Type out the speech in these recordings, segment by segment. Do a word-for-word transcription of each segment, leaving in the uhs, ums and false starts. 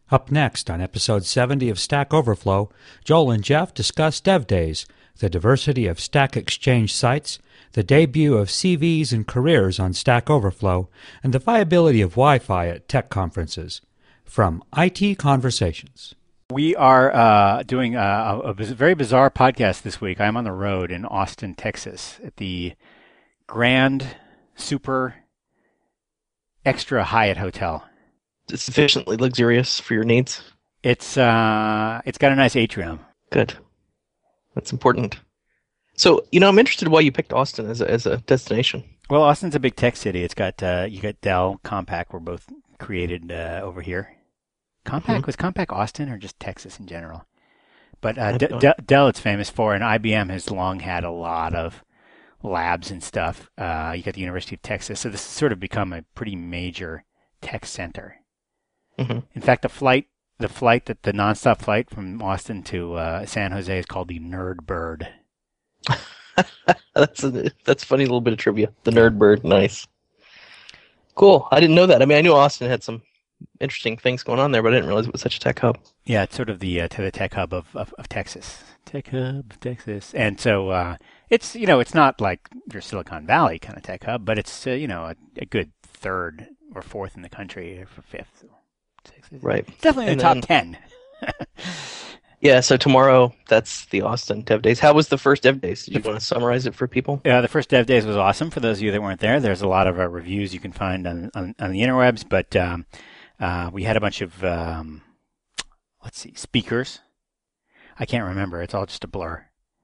Up next on episode seventy of Stack Overflow, Joel and Jeff discuss Dev Days, the diversity of Stack Exchange sites, the debut of C Vs and careers on Stack Overflow, and the viability of Wi-Fi at tech conferences. From I T Conversations. We are uh, doing a, a very bizarre podcast this week. I'm on the road in Austin, Texas, at the Grand Super Extra Hyatt Hotel. Sufficiently luxurious for your needs? It's uh, it's got a nice atrium. Good. That's important. So, you know, I'm interested why you picked Austin as a, as a destination. Well, Austin's a big tech city. It's got uh, you got Dell, Compaq were both created uh, over here. Compaq mm-hmm. was Compaq Austin or just Texas in general? But uh, D- D- Dell it's famous for, and I B M has long had a lot of labs and stuff. Uh, you got the University of Texas, so this has sort of become a pretty major tech center. Mm-hmm. In fact, the flight, the flight that the nonstop flight from Austin to uh, San Jose is called the Nerd Bird. that's a that's a funny little bit of trivia. The Nerd Bird, nice, cool. I didn't know that. I mean, I knew Austin had some interesting things going on there, but I didn't realize it was such a tech hub. Yeah, it's sort of the uh, to the tech hub of, of, of Texas. Tech hub of Texas, and so uh, it's you know it's not like your Silicon Valley kind of tech hub, but it's uh, you know a, a good third or fourth in the country, or fifth. Right. It's definitely in the top ten. Yeah, so tomorrow, that's the Austin Dev Days. How was the first Dev Days? Did you want to summarize it for people? Yeah, the first Dev Days was awesome. For those of you that weren't there, there's a lot of uh, reviews you can find on, on, on the interwebs, but um, uh, we had a bunch of, um, let's see, speakers. I can't remember. It's all just a blur.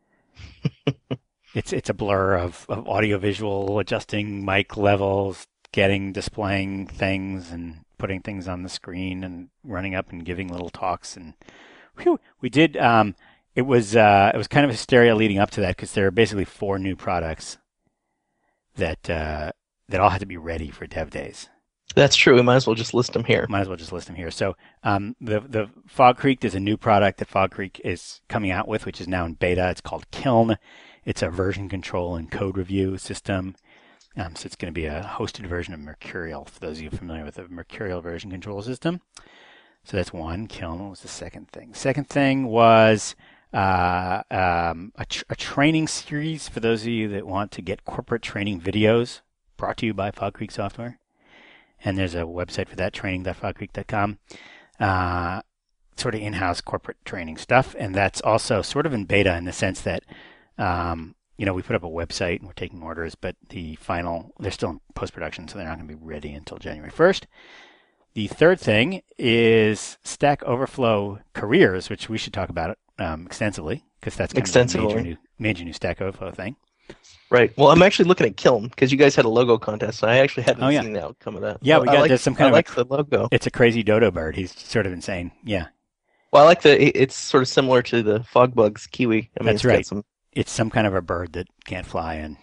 it's it's a blur of, of audio-visual, adjusting mic levels, getting, displaying things, and putting things on the screen and running up and giving little talks. And whew, we did, um, it was uh, it was kind of hysteria leading up to that because there are basically four new products that uh, that all had to be ready for Dev Days. That's true. We might as well just list them here. Might as well just list them here. So um, the, the Fog Creek, there's a new product that Fog Creek is coming out with, which is now in beta. It's called Kiln. It's a version control and code review system. Um, so it's going to be a hosted version of Mercurial, for those of you familiar with the Mercurial version control system. So that's one. Kiln. What was the second thing? Second thing was uh, um, a, tr- a training series for those of you that want to get corporate training videos, brought to you by Fog Creek Software. And there's a website for that, training dot fog creek dot com. Uh, sort of in-house corporate training stuff. And that's also sort of in beta in the sense that um, you know, we put up a website and we're taking orders, but the final, they're still in post-production, so they're not going to be ready until January first. The third thing is Stack Overflow Careers, which we should talk about um, extensively, because that's kind of a major new, major new Stack Overflow thing. Right. Well, I'm actually looking at Kiln, because you guys had a logo contest, and I actually hadn't oh, yeah. seen the outcome of that. Yeah, we got, like, there's some kind I of like a, the logo. It's a crazy dodo bird. He's sort of insane. Yeah. Well, I like the, it's sort of similar to the Fogbug's Kiwi. I mean, that's it's right. Got some... It's some kind of a bird that can't fly. And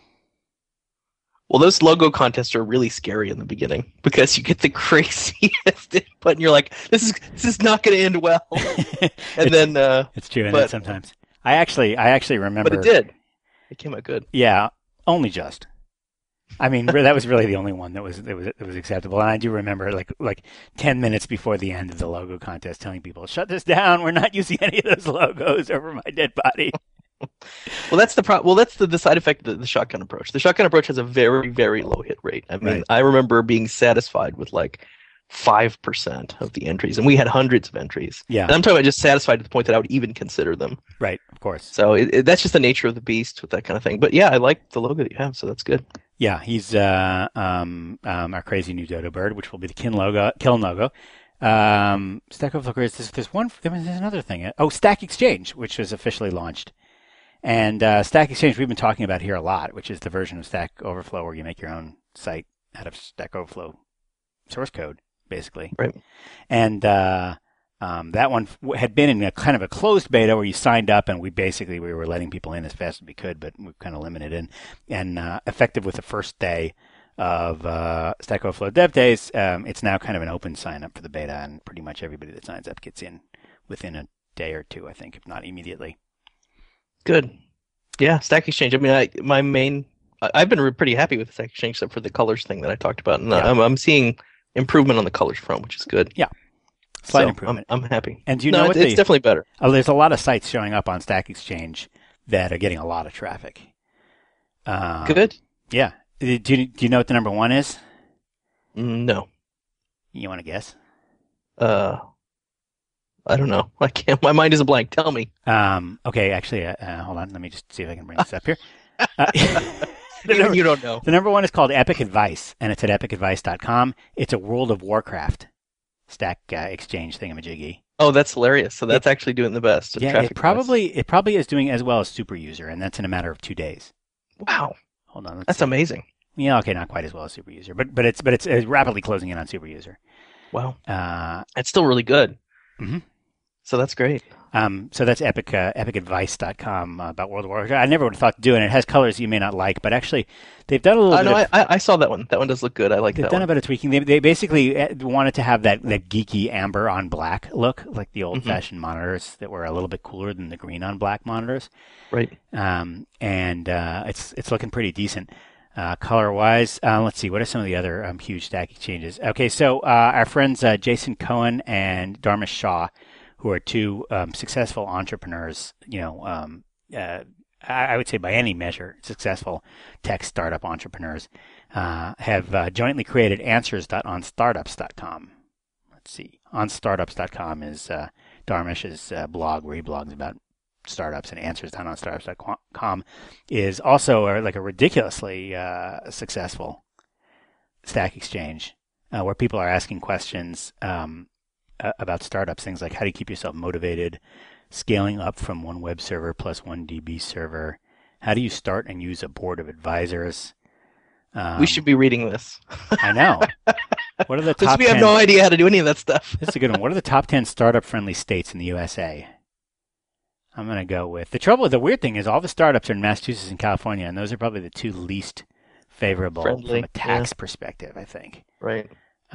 well, those logo contests are really scary in the beginning because you get the craziest input, and you're like, "This is this is not going to end well." And it's, then uh, it's true, and but, sometimes I actually I actually remember. But it did. It came out good. Yeah, only just. I mean, that was really the only one that was that was that was acceptable. And I do remember, like like ten minutes before the end of the logo contest, telling people, "Shut this down. We're not using any of those logos over my dead body." Well, that's the pro- well, that's the, the side effect of the, the shotgun approach. The shotgun approach has a very, very low hit rate. I mean, right. I remember being satisfied with like five percent of the entries, and we had hundreds of entries. Yeah, and I'm talking about just satisfied to the point that I would even consider them. Right, of course. So it, it, that's just the nature of the beast with that kind of thing. But yeah, I like the logo that you have, so that's good. Yeah, he's uh, um, um, our crazy new dodo bird, which will be the Kiln logo. Kiln logo. Um, Stack Overflow Careers. There's, there's one. There's another thing. Oh, Stack Exchange, which was officially launched. And uh, Stack Exchange, we've been talking about here a lot, which is the version of Stack Overflow where you make your own site out of Stack Overflow source code, basically. Right. And uh, um, that one had been in a kind of a closed beta where you signed up, and we basically we were letting people in as fast as we could, but we were kind of limited. And and uh, effective with the first day of uh, Stack Overflow Dev Days, um, it's now kind of an open sign up for the beta, and pretty much everybody that signs up gets in within a day or two, I think, if not immediately. Good. Yeah, Stack Exchange. I mean, I my main. I've been pretty happy with Stack Exchange, except for the colors thing that I talked about, and yeah. I'm I'm seeing improvement on the colors front, which is good. Yeah. Slight so improvement. I'm, I'm happy. And do you no, know it, what it's the, definitely better. uh, there's a lot of sites showing up on Stack Exchange that are getting a lot of traffic. Um, Good. Yeah. Do you, do you know what the number one is? Mm, No. You want to guess? Uh, I don't know. I can't. My mind is a blank. Tell me. Um, okay, actually, uh, uh, hold on. Let me just see if I can bring this up here. Uh, the, Even number, you don't know. the number one is called Epic Advice, and it's at epic advice dot com. It's a World of Warcraft Stack uh, Exchange thingamajiggy. Oh, that's hilarious. So that's actually doing the best. Yeah, it probably it probably is doing as well as Super User, and that's in a matter of two days. Wow. Hold on. Let's That's see. amazing. Yeah, okay, not quite as well as Super User, but but it's but it's, it's rapidly closing in on Super User. Wow. Uh, It's still really good. Mhm. So that's great. Um, so that's epic, uh, epic advice dot com uh, about World of Warcraft. I never would have thought to do it. And it has colors you may not like, but actually, they've done a little I bit. know. Of, I, I saw that one. That one does look good. I like they've that done one. a bit of tweaking. They, they basically uh, wanted to have that, that geeky amber on black look, like the old-fashioned Mm-hmm. monitors that were a little bit cooler than the green on black monitors. Right. Um, and uh, it's it's looking pretty decent. Uh, color-wise, uh, let's see. What are some of the other um, huge Stack Exchanges? Okay, so uh, our friends uh, Jason Cohen and Dharmesh Shah, who are two um, successful entrepreneurs, you know, um, uh, I, I would say by any measure, successful tech startup entrepreneurs, uh, have uh, jointly created answers dot on startups dot com. Let's see. on startups dot com is uh, Dharmesh's uh, blog where he blogs about startups, and answers dot on startups dot com is also a, like a ridiculously uh, successful Stack Exchange uh, where people are asking questions um, uh, about startups, things like how do you keep yourself motivated, scaling up from one web server plus one D B server, how do you start and use a board of advisors. Um, we should be reading this. I know. What are the Because top we have ten? no idea how to do any of that stuff. This is a good one. What are the top ten startup-friendly states in the U S A? I'm going to go with the trouble. The weird thing is all the startups are in Massachusetts and California, and those are probably the two least favorable Friendly, from a tax yeah. perspective, I think. Right.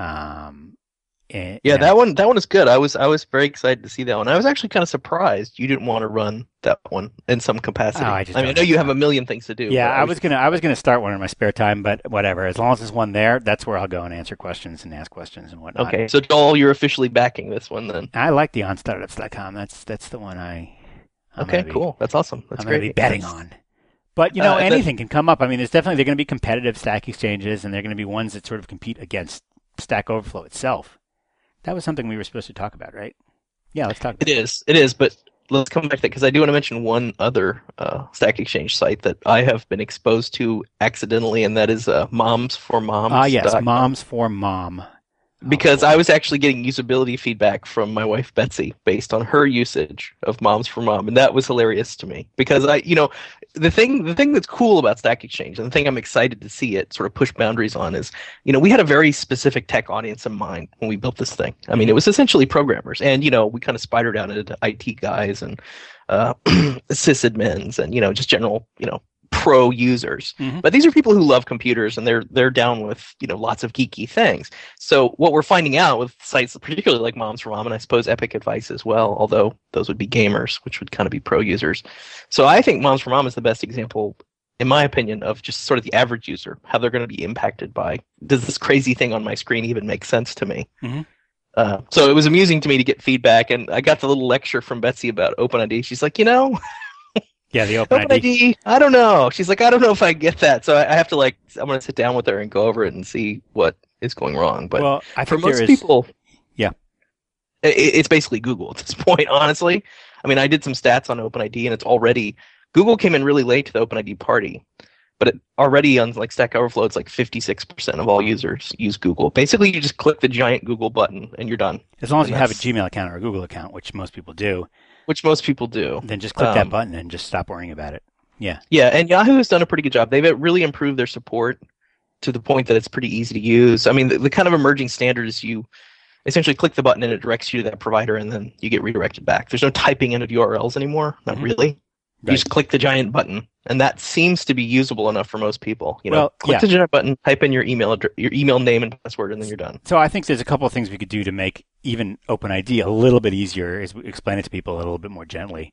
Um, and, Yeah, you know, that one. That one is good. I was. I was very excited to see that one. I was actually kind of surprised you didn't want to run that one in some capacity. Oh, I just I mean, I don't know have you have time. a million things to do. Yeah, but I was gonna I was gonna start one in my spare time, but whatever. As long as there's one there, that's where I'll go and answer questions and ask questions and whatnot. Okay, so Joel, you're officially backing this one then. I like the on startups dot com. That's that's the one I. I'm Okay, gonna be- cool. That's awesome. That's I'm great. going to be betting on. But, you know, Uh, and then- anything can come up. I mean, there's definitely, they're going to be competitive Stack Exchanges, and they're going to be ones that sort of compete against Stack Overflow itself. That was something we were supposed to talk about, right? Yeah, let's talk about It is. It is. But let's come back to that because I do want to mention one other uh, Stack Exchange site that I have been exposed to accidentally, and that is uh, Moms for Moms. Ah, yes, dot com. Moms for Mom. Because Oh, I was actually getting usability feedback from my wife Betsy based on her usage of Moms for Mom, and that was hilarious to me. Because I, you know, the thing the thing that's cool about Stack Exchange, and the thing I'm excited to see it sort of push boundaries on is, you know, we had a very specific tech audience in mind when we built this thing. I mean, it was essentially programmers, and you know, we kind of spidered out into I T guys and uh, sysadmins, and you know, just general, you know, pro users. Mhm. But these are people who love computers and they're they're down with, you know, lots of geeky things. So what we're finding out with sites particularly like Moms for Mom, and I suppose Epic Advice as well, although those would be gamers, which would kind of be pro users. So I think Moms for Mom is the best example, in my opinion, of just sort of the average user, how they're going to be impacted by, does this crazy thing on my screen even make sense to me? Mhm. Uh, so it was amusing to me to get feedback, and I got the little lecture from Betsy about OpenID. She's like, you know, Yeah, the OpenID. OpenID, I don't know. She's like, I don't know if I get that. So I, I have to like, I'm going to sit down with her and go over it and see what is going wrong. But Well, I for think there most is. people, Yeah. it, it's basically Google at this point, honestly. I mean, I did some stats on OpenID, and it's already, Google came in really late to the OpenID party. But it, already on like Stack Overflow, it's like fifty-six percent of all users use Google. Basically, you just click the giant Google button and you're done, As long as and you have a that's- Gmail account or a Google account, which most people do, which most people do. then just click that Um, button and just stop worrying about it. Yeah. Yeah, and Yahoo has done a pretty good job. They've really improved their support to the point that it's pretty easy to use. I mean, the, the kind of emerging standard is you essentially click the button and it directs you to that provider, and then you get redirected back. There's no typing into U R Ls anymore. Not Mhm. really. You Right. just click the giant button, and that seems to be usable enough for most people. You know, Well, click yeah. the giant button, type in your email address, your email name and password, and then you're done. So I think there's a couple of things we could do to make even OpenID a little bit easier, is we explain it to people a little bit more gently.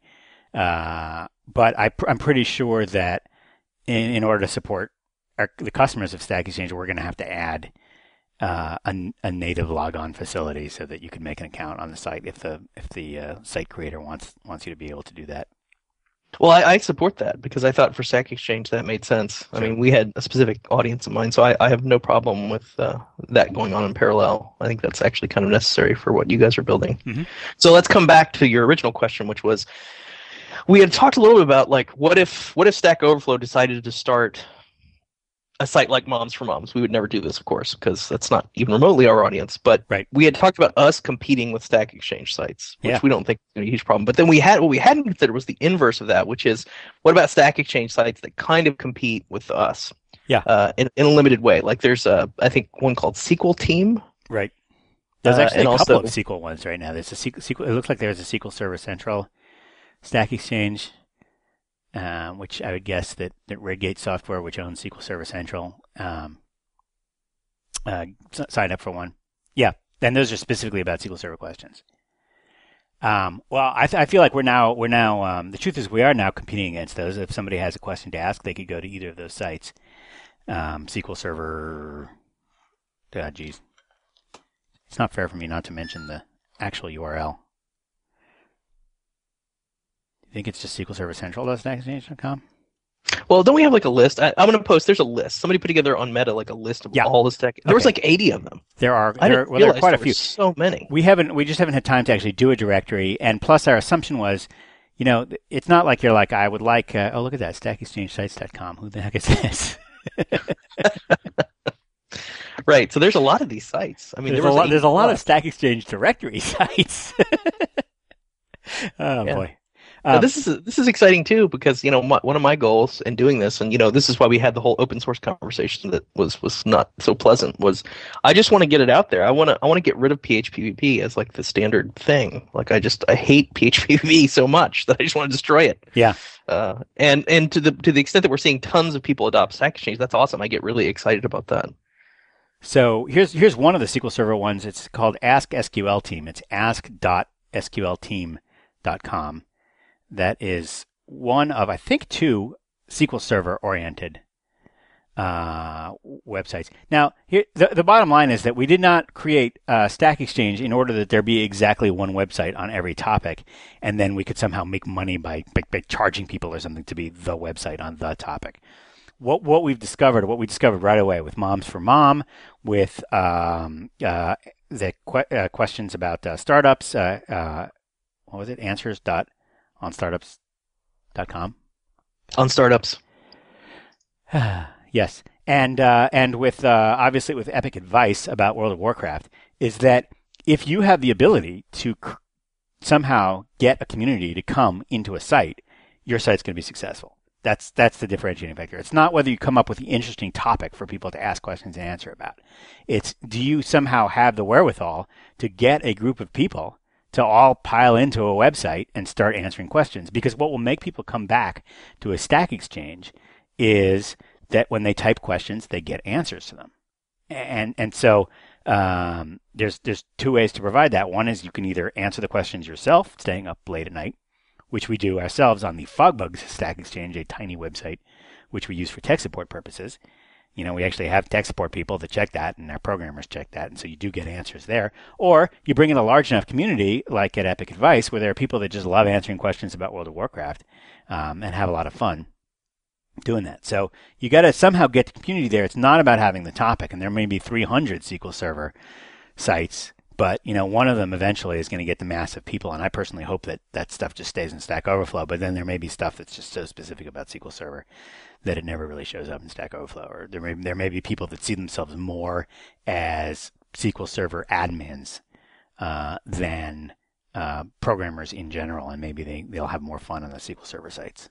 Uh, but I, I'm pretty sure that in, in order to support our, the customers of Stack Exchange, we're going to have to add uh, a, a native logon facility so that you can make an account on the site if the if the uh, site creator wants wants you to be able to do that. Well, I, I support that because I thought for Stack Exchange that made sense. Sure. I mean, we had a specific audience in mind, so I, I have no problem with uh, that going on in parallel. I think that's actually kind of necessary for what you guys are building. Mm-hmm. So let's come back to your original question, which was, we had talked a little bit about like what if what if Stack Overflow decided to start a site like Moms for Moms. We would never do this, of course, because that's not even remotely our audience. But right. we had talked about us competing with Stack Exchange sites, which yeah. we don't think is a huge problem. But then we had what we hadn't considered was the inverse of that, which is what about Stack Exchange sites that kind of compete with us? Yeah. Uh, in, in a limited way. Like there's a, I think one called S Q L Team. Right. There's actually uh, a couple also, of S Q L ones right now. There's a S Q L. It looks like there's a S Q L Server Central, Stack Exchange. Um, which I would guess that, that Redgate Software, which owns S Q L Server Central, um, uh, signed up for one. Yeah, and those are specifically about S Q L Server questions. Um, well, I, th- I feel like we're now we're now um, the truth is we are now competing against those. If somebody has a question to ask, they could go to either of those sites. Um, S Q L Server, uh, geez, it's not fair for me not to mention the actual U R L. I think it's just S Q L Server Central dot stack exchange dot com. Well, don't we have like a list? I, I'm going to post. There's a list. Somebody put together on Meta like a list of yeah. all the stack. There okay. was like eighty of them. There are. I there, didn't well, there are realize quite there a few. Were so many. We haven't. We just haven't had time to actually do a directory. And plus, our assumption was, you know, it's not like you're like I would like. Uh, oh, look at that, stack exchange sites dot com. Who the heck is this? Right. So there's a lot of these sites. I mean, there's there a lot. There's a lot plus. of Stack Exchange directory sites. oh yeah. boy. Now, Um, this is this is exciting too because you know my, one of my goals in doing this, and you know this is why we had the whole open source conversation that was was not so pleasant. Was I just want to get it out there. I want to I want to get rid of P H P V P as like the standard thing. Like I just I hate P H P V P so much that I just want to destroy it. yeah. Uh, and and to the to the extent that we're seeing tons of people adopt Stack Exchange, that's awesome. I get really excited about that. So here's here's one of the S Q L Server ones. It's called Ask S Q L Team. It's ask dot S Q L team dot com. That is one of, I think, two S Q L Server oriented uh, websites. Now, here, the, the bottom line is that we did not create uh, Stack Exchange in order that there be exactly one website on every topic, and then we could somehow make money by, by, by charging people or something to be the website on the topic. What what we've discovered, what we discovered right away with Moms for Mom, with um, uh, the que- uh, questions about uh, startups, uh, uh, what was it? Answers dot on startups dot com. On startups. Yes, and uh, and with uh, obviously with Epic Advice about World of Warcraft, is that if you have the ability to c- somehow get a community to come into a site, your site's going to be successful. That's that's the differentiating factor. It's not whether you come up with the interesting topic for people to ask questions and answer about. It's do you somehow have the wherewithal to get a group of people to all pile into a website and start answering questions? Because what will make people come back to a Stack Exchange is that when they type questions, they get answers to them. And and so um, there's there's two ways to provide that. One is you can either answer the questions yourself, staying up late at night, which we do ourselves on the FogBugs Stack Exchange, a tiny website which we use for tech support purposes. You know, we actually have tech support people that check that, and our programmers check that, and so you do get answers there. Or you bring in a large enough community, like at Epic Advice, where there are people that just love answering questions about World of Warcraft um, and have a lot of fun doing that. So you got to somehow get the community there. It's not about having the topic, and there may be three hundred S Q L Server sites, but you know, one of them eventually is going to get the mass of people, and I personally hope that that stuff just stays in Stack Overflow. But then there may be stuff that's just so specific about S Q L Server that it never really shows up in Stack Overflow, or there may there may be people that see themselves more as S Q L Server admins uh, than uh, programmers in general, and maybe they they'll have more fun on the S Q L Server sites.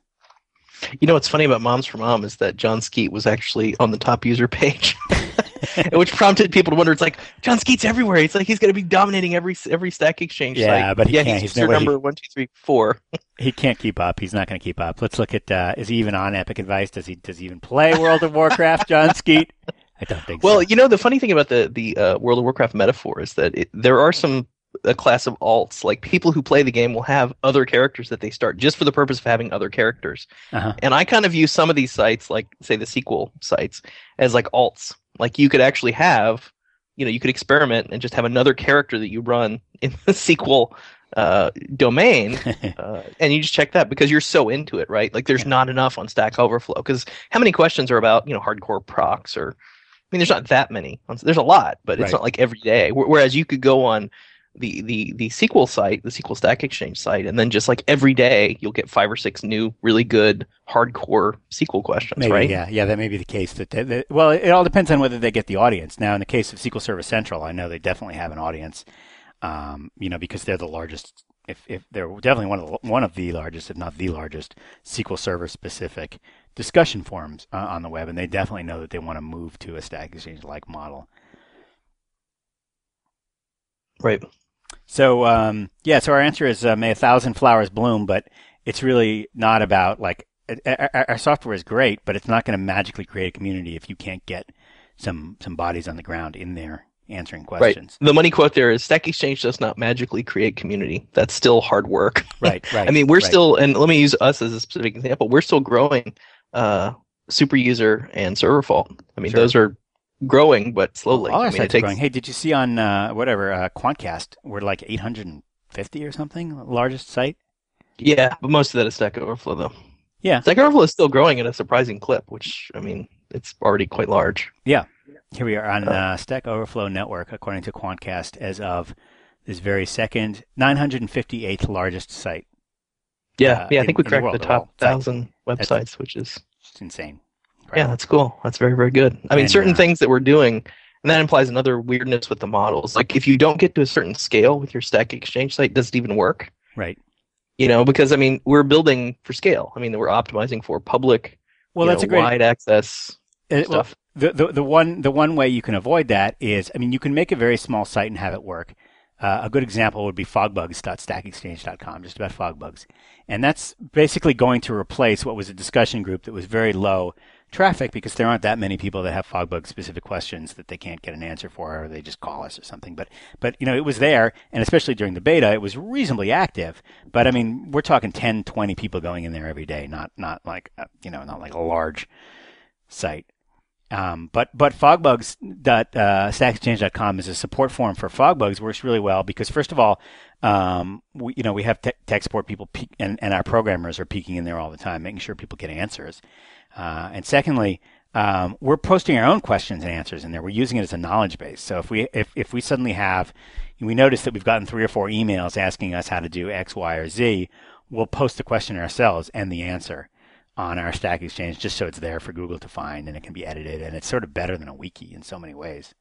You know what's funny about Moms for Mom is that John Skeet was actually on the top user page, which prompted people to wonder. It's like John Skeet's everywhere. It's like he's going to be dominating every every Stack Exchange yeah, site. Yeah, but he yeah, can't. he's, He's user nowhere. number He, one, two, three, four. he can't keep up. He's not going to keep up. Let's look at. Uh, is he even on Epic Advice? Does he does he even play World of Warcraft? John Skeet? I don't think Well, so. you know, the funny thing about the the uh, World of Warcraft metaphor is that it, there are some a class of alts, like people who play the game will have other characters that they start just for the purpose of having other characters. Uh-huh. And I kind of view some of these sites, like say the S Q L sites, as like alts. Like you could actually have you know, you could experiment and just have another character that you run in the S Q L uh, domain, uh, and you just check that because you're so into it, right? Like there's Yeah. not enough on Stack Overflow because how many questions are about, you know, hardcore procs or, I mean, there's not that many. There's a lot, but it's Right. not like every day. Wh- Whereas you could go on the, the, the S Q L site, the S Q L Stack Exchange site, and then just like every day you'll get five or six new really good hardcore S Q L questions, Maybe, right? yeah, yeah, that may be the case. That, that, that- well, it all depends on whether they get the audience. Now, in the case of S Q L Server Central, I know they definitely have an audience, um, you know, because they're the largest. If if they're definitely one of the, one of the largest, if not the largest, S Q L Server specific discussion forums uh, on the web, and they definitely know that they want to move to a Stack Exchange like model. Right. So um, yeah, so our answer is uh, may a thousand flowers bloom, but it's really not about like our, our software is great, but it's not going to magically create a community if you can't get some some bodies on the ground in there answering questions. Right. The money quote there is Stack Exchange does not magically create community. That's still hard work. Right, right. I mean, we're right. still, and let me use us as a specific example. We're still growing uh, Super User and Server Fault. I mean, Sure. those are growing, but slowly. All our I mean, it sites are takes, growing. Hey, did you see on uh, whatever uh, Quantcast? We're like eight hundred fifty or something, largest site. Yeah, but most of that is Stack Overflow, though. Yeah. Stack Overflow is still growing at a surprising clip, which, I mean, it's already quite large. Yeah. Here we are on uh, Stack Overflow Network, according to Quantcast, as of this very second, nine hundred fifty-eighth largest site. Yeah, Uh, yeah, I in- think we in the cracked world the of top all sites. thousand websites, which is It's insane. yeah, Incredible. that's cool. That's very, very good. I mean, And, certain uh, things that we're doing, and that implies another weirdness with the models. Like if you don't get to a certain scale with your Stack Exchange site, does it even work? Right. You know, because I mean, we're building for scale. I mean, we're optimizing for public, Well, you that's know, a great wide access uh, well, stuff. the, the the one the one way you can avoid that is, I mean, you can make a very small site and have it work. Uh, a good example would be fogbugs dot stack exchange dot com, just about fogbugs, and that's basically going to replace what was a discussion group that was very low traffic because there aren't that many people that have fogbug specific questions that they can't get an answer for, or they just call us or something. But but you know, it was there, and especially during the beta, it was reasonably active. But I mean, we're talking ten, twenty people going in there every day, not not like uh, you know, not like a large site. Um, but but fogbugs dot stack exchange dot com is a support forum for fogbugs, works really well because first of all, um, we you know we have te- tech support people peek, and and our programmers are peeking in there all the time, making sure people get answers. Uh, and secondly, um, we're posting our own questions and answers in there. We're using it as a knowledge base. So if we if if we suddenly have we notice that we've gotten three or four emails asking us how to do X, Y, or Z, we'll post the question ourselves and the answer on our Stack Exchange just so it's there for Google to find and it can be edited, and it's sort of better than a wiki in so many ways.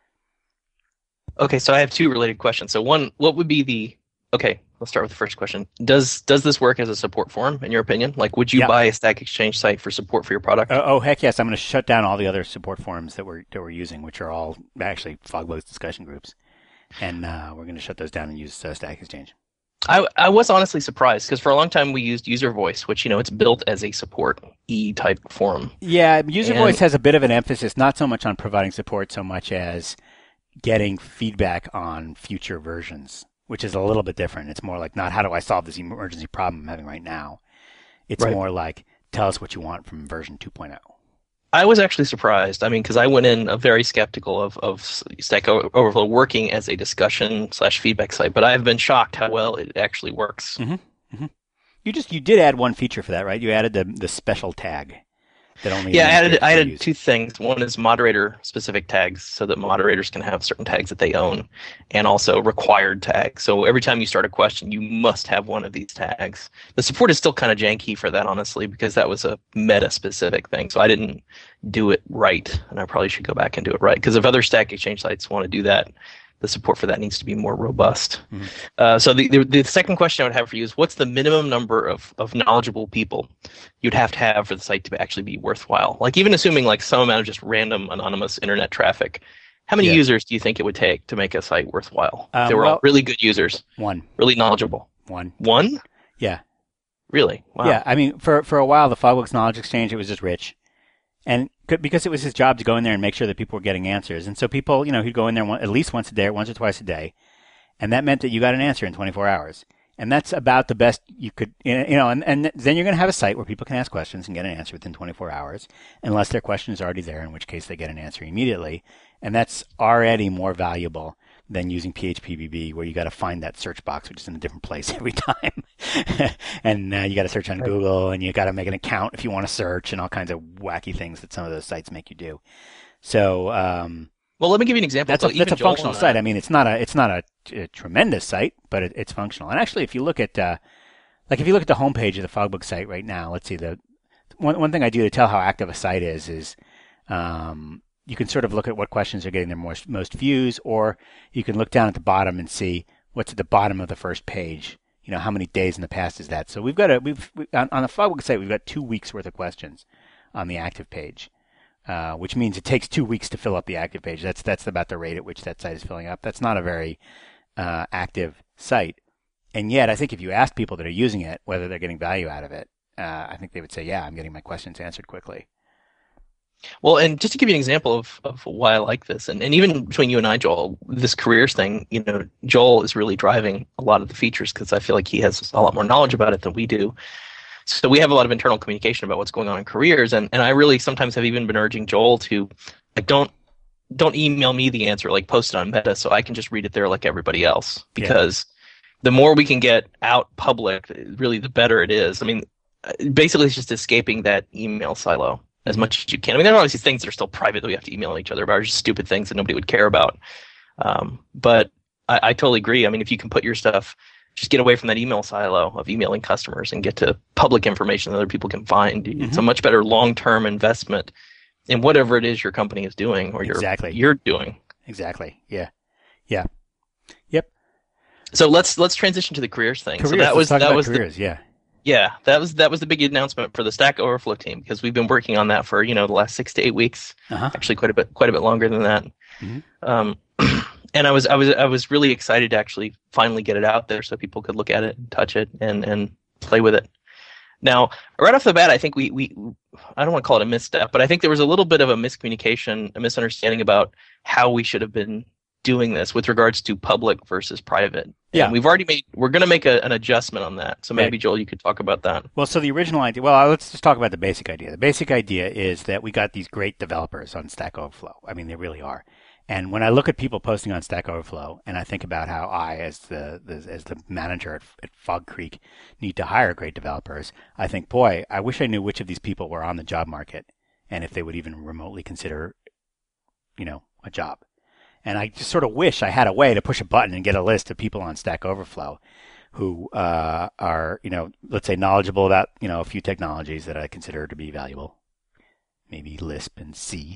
Okay, so I have two related questions. So one, what would be the okay? Let's start with the first question. Does does this work as a support forum in your opinion? Like, would you Yeah. buy a Stack Exchange site for support for your product? Oh, oh heck yes! I'm going to shut down all the other support forums that we're that we're using, which are all actually fogbugs discussion groups, and uh, we're going to shut those down and use uh, Stack Exchange. I I was honestly surprised because for a long time we used User Voice, which you know it's built as a support E type forum. Yeah, User And- Voice has a bit of an emphasis, not so much on providing support, so much as getting feedback on future versions, which is a little bit different. It's more like not how do I solve this emergency problem I'm having right now. It's Right. more like tell us what you want from version two point oh. I was actually surprised. I mean, because I went in uh, very skeptical of, of Stack O- Overflow working as a discussion slash feedback site, but I have been shocked how well it actually works. Mm-hmm. You just you did add one feature for that, right? You added the the special tag that only Yeah, I added administrators I can added use. two things. One is moderator specific tags, so that moderators can have certain tags that they own, and also required tags. So every time you start a question, you must have one of these tags. The support is still kind of janky for that, honestly, because that was a meta specific thing. So I didn't do it right, and I probably should go back and do it right. Because if other Stack Exchange sites want to do that, the support for that needs to be more robust. Mhm. Uh, so the, the the second question I would have for you is, what's the minimum number of, of knowledgeable people you'd have to have for the site to actually be worthwhile? Like even assuming like some amount of just random anonymous internet traffic, how many Yeah. users do you think it would take to make a site worthwhile? If Um, they were well- all really good users, One, really knowledgeable. one. One? Yeah. Really? Wow. Yeah, I mean, for for a while, the Fogbugs Knowledge Exchange, it was just Rich, and c- because it was his job to go in there and make sure that people were getting answers, and so people, you know, he'd go in there one, at least once a day, or once or twice a day, and that meant that you got an answer in twenty-four hours. And that's about the best you could, you know, and, and then you're going to have a site where people can ask questions and get an answer within twenty-four hours, unless their question is already there, in which case they get an answer immediately. And that's already more valuable than using P H P B B, where you got to find that search box, which is in a different place every time. and uh, you got to search on right. Google, and you got to make an account if you want to search, and all kinds of wacky things that some of those sites make you do. So, um, well, let me give you an example. That's so a, that's a functional site. I mean, it's not a it's not a, a tremendous site, but it, it's functional. And actually, if you look at uh, like if you look at the homepage of the Fogbook site right now, let's see the one one thing I do to tell how active a site is is um, you can sort of look at what questions are getting their most most views, or you can look down at the bottom and see what's at the bottom of the first page. You know, how many days in the past is that? So we've got a we've we, on, on the Fogbook site we've got two weeks worth of questions on the active page. Uh, which means it takes two weeks to fill up the active page. That's that's about the rate at which that site is filling up. That's not a very uh, active site. And yet, I think if you ask people that are using it whether they're getting value out of it, uh, I think they would say, yeah, I'm getting my questions answered quickly. Well, and just to give you an example of, of why I like this, and, and even between you and I, Joel, this careers thing, you know, Joel is really driving a lot of the features because I feel like he has a lot more knowledge about it than we do. So we have a lot of internal communication about what's going on in careers, and, and I really sometimes have even been urging Joel to, like, don't don't email me the answer, like post it on Meta so I can just read it there like everybody else. Because yeah. the more we can get out public, really the better it is. I mean, basically it's just escaping that email silo as much as you can. I mean, there are obviously things that are still private that we have to email each other about, or just stupid things that nobody would care about. Um, but I, I totally agree. I mean, if you can put your stuff, just get away from that email silo of emailing customers and get to public information that other people can find. Mm-hmm. It's a much better long-term investment in whatever it is your company is doing or exactly. you're, you're doing. Exactly. Yeah. Yeah. Yep. So let's let's transition to the careers thing. Careers. So that was Let's talk that about was careers. The, yeah. Yeah, that was that was the big announcement for the Stack Overflow team, because we've been working on that for, you know, the last six to eight weeks. Uh-huh. Actually, quite a bit quite a bit longer than that. Mm-hmm. Um, and I was I was I was really excited to actually finally get it out there so people could look at it and touch it and, and play with it. Now, right off the bat, I think we, we I don't want to call it a misstep, but I think there was a little bit of a miscommunication, a misunderstanding about how we should have been doing this with regards to public versus private. Yeah, and we've already made. We're going to make a, an adjustment on that. So maybe right. Joel, you could talk about that. Well, so the original idea. Well, let's just talk about the basic idea. The basic idea is that we got these great developers on Stack Overflow. I mean, they really are. And when I look at people posting on Stack Overflow, and I think about how I, as the, the as the manager at, at Fog Creek, need to hire great developers, I think, boy, I wish I knew which of these people were on the job market, and if they would even remotely consider, you know, a job. And I just sort of wish I had a way to push a button and get a list of people on Stack Overflow who uh, are, you know, let's say knowledgeable about, you know, a few technologies that I consider to be valuable, maybe Lisp and C,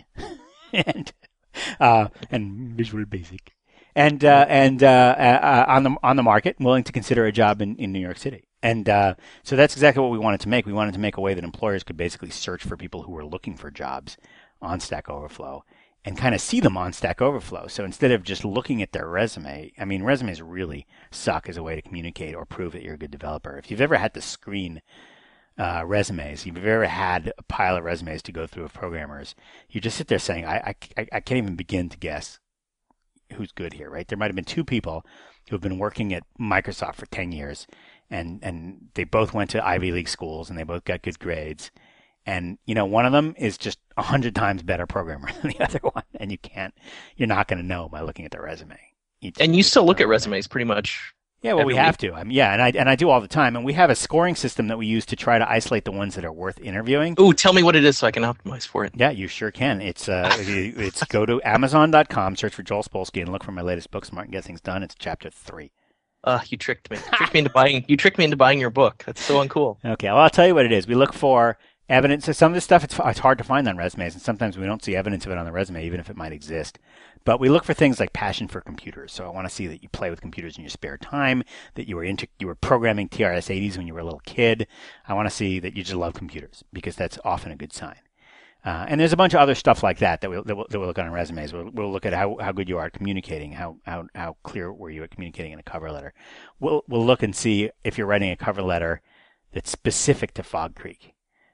and uh, and Visual Basic, and uh, and uh, uh, on the on the market, willing to consider a job in, in New York City. And uh, so that's exactly what we wanted to make. We wanted to make a way that employers could basically search for people who were looking for jobs on Stack Overflow and kind of see them on Stack Overflow. So instead of just looking at their resume, I mean, resumes really suck as a way to communicate or prove that you're a good developer. If you've ever had to screen uh, resumes, if you've ever had a pile of resumes to go through of programmers, you just sit there saying, I, I, I can't even begin to guess who's good here, right? There might have been two people who have been working at Microsoft for ten years, and, and they both went to Ivy League schools, and they both got good grades. And, you know, one of them is just a hundred times better programmer than the other one. And you can't, you're not going to know by looking at their resume. Each, and you still look at resumes pretty much. Yeah, well, we week. have to. I mean, yeah, and I and I do all the time. And we have a scoring system that we use to try to isolate the ones that are worth interviewing. Ooh, tell me what it is so I can optimize for it. Yeah, you sure can. It's uh, it's go to amazon dot com, search for Joel Spolsky, and look for my latest book, Smart and Get Things Done. It's chapter three. Uh, you tricked me. You tricked me into buying. You tricked me into buying your book. That's so uncool. Okay, well, I'll tell you what it is. We look for evidence. So some of this stuff, it's, it's hard to find on resumes, and sometimes we don't see evidence of it on the resume, even if it might exist. But we look for things like passion for computers. So I want to see that you play with computers in your spare time, that you were into, you were programming T R S eighties when you were a little kid. I want to see that you just love computers, because that's often a good sign. Uh, and there's a bunch of other stuff like that that we'll, that we'll, that we'll look at on resumes. We'll, we'll look at how, how good you are at communicating, how, how, how clear were you at communicating in a cover letter. We'll, we'll look and see if you're writing a cover letter that's specific to Fog Creek.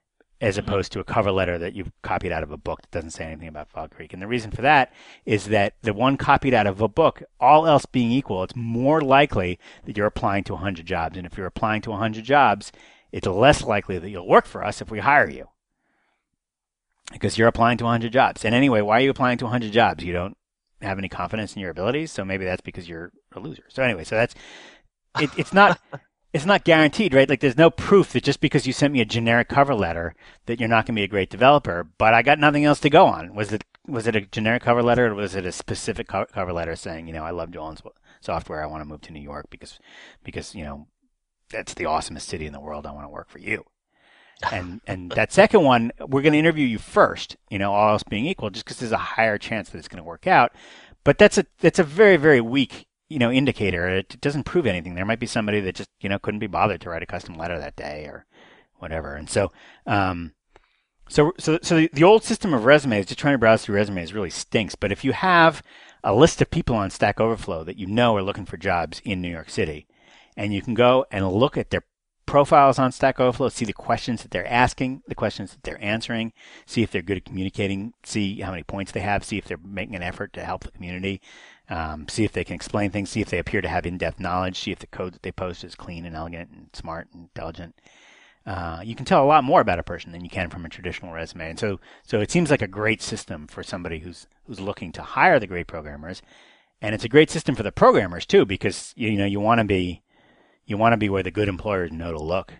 as opposed to a cover letter that you've copied out of a book that doesn't say anything about Fog Creek. And the reason for that is that the one copied out of a book, all else being equal, it's more likely that you're applying to one hundred jobs. And if you're applying to one hundred jobs, it's less likely that you'll work for us if we hire you, because you're applying to one hundred jobs. And anyway, why are you applying to one hundred jobs? You don't have any confidence in your abilities, so maybe that's because you're a loser. So anyway, so that's it, it's not it's not guaranteed, right? Like, there's no proof that just because you sent me a generic cover letter that you're not going to be a great developer. But I got nothing else to go on. Was it was it a generic cover letter, or was it a specific co- cover letter saying, you know, I love Jolin's software, I want to move to New York because because you know that's the awesomest city in the world, I want to work for you. And and that second one, we're going to interview you first, you know, all else being equal, just because there's a higher chance that it's going to work out. But that's a that's a very, very weak, you know, indicator. It doesn't prove anything. There might be somebody that just, you know, couldn't be bothered to write a custom letter that day or whatever. And so, um, so so so the, the old system of resumes, just trying to browse through resumes, really stinks. But if you have a list of people on Stack Overflow that you know are looking for jobs in New York City, and you can go and look at their profiles on Stack Overflow, see the questions that they're asking, the questions that they're answering, see if they're good at communicating, see how many points they have, see if they're making an effort to help the community, um, see if they can explain things, see if they appear to have in-depth knowledge, see if the code that they post is clean and elegant and smart and intelligent. Uh, you can tell a lot more about a person than you can from a traditional resume. And so, so it seems like a great system for somebody who's who's looking to hire the great programmers. And it's a great system for the programmers too, because you know you want to be You want to be where the good employers know to look.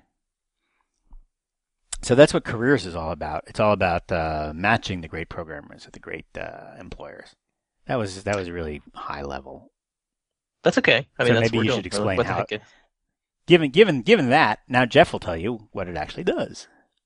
So that's what Careers is all about. It's all about uh, matching the great programmers with the great uh, employers. That was that was really high level. That's okay. I mean, so that's maybe what you we're should doing. explain What the how. heck is- Given given given that, now Jeff will tell you what it actually does.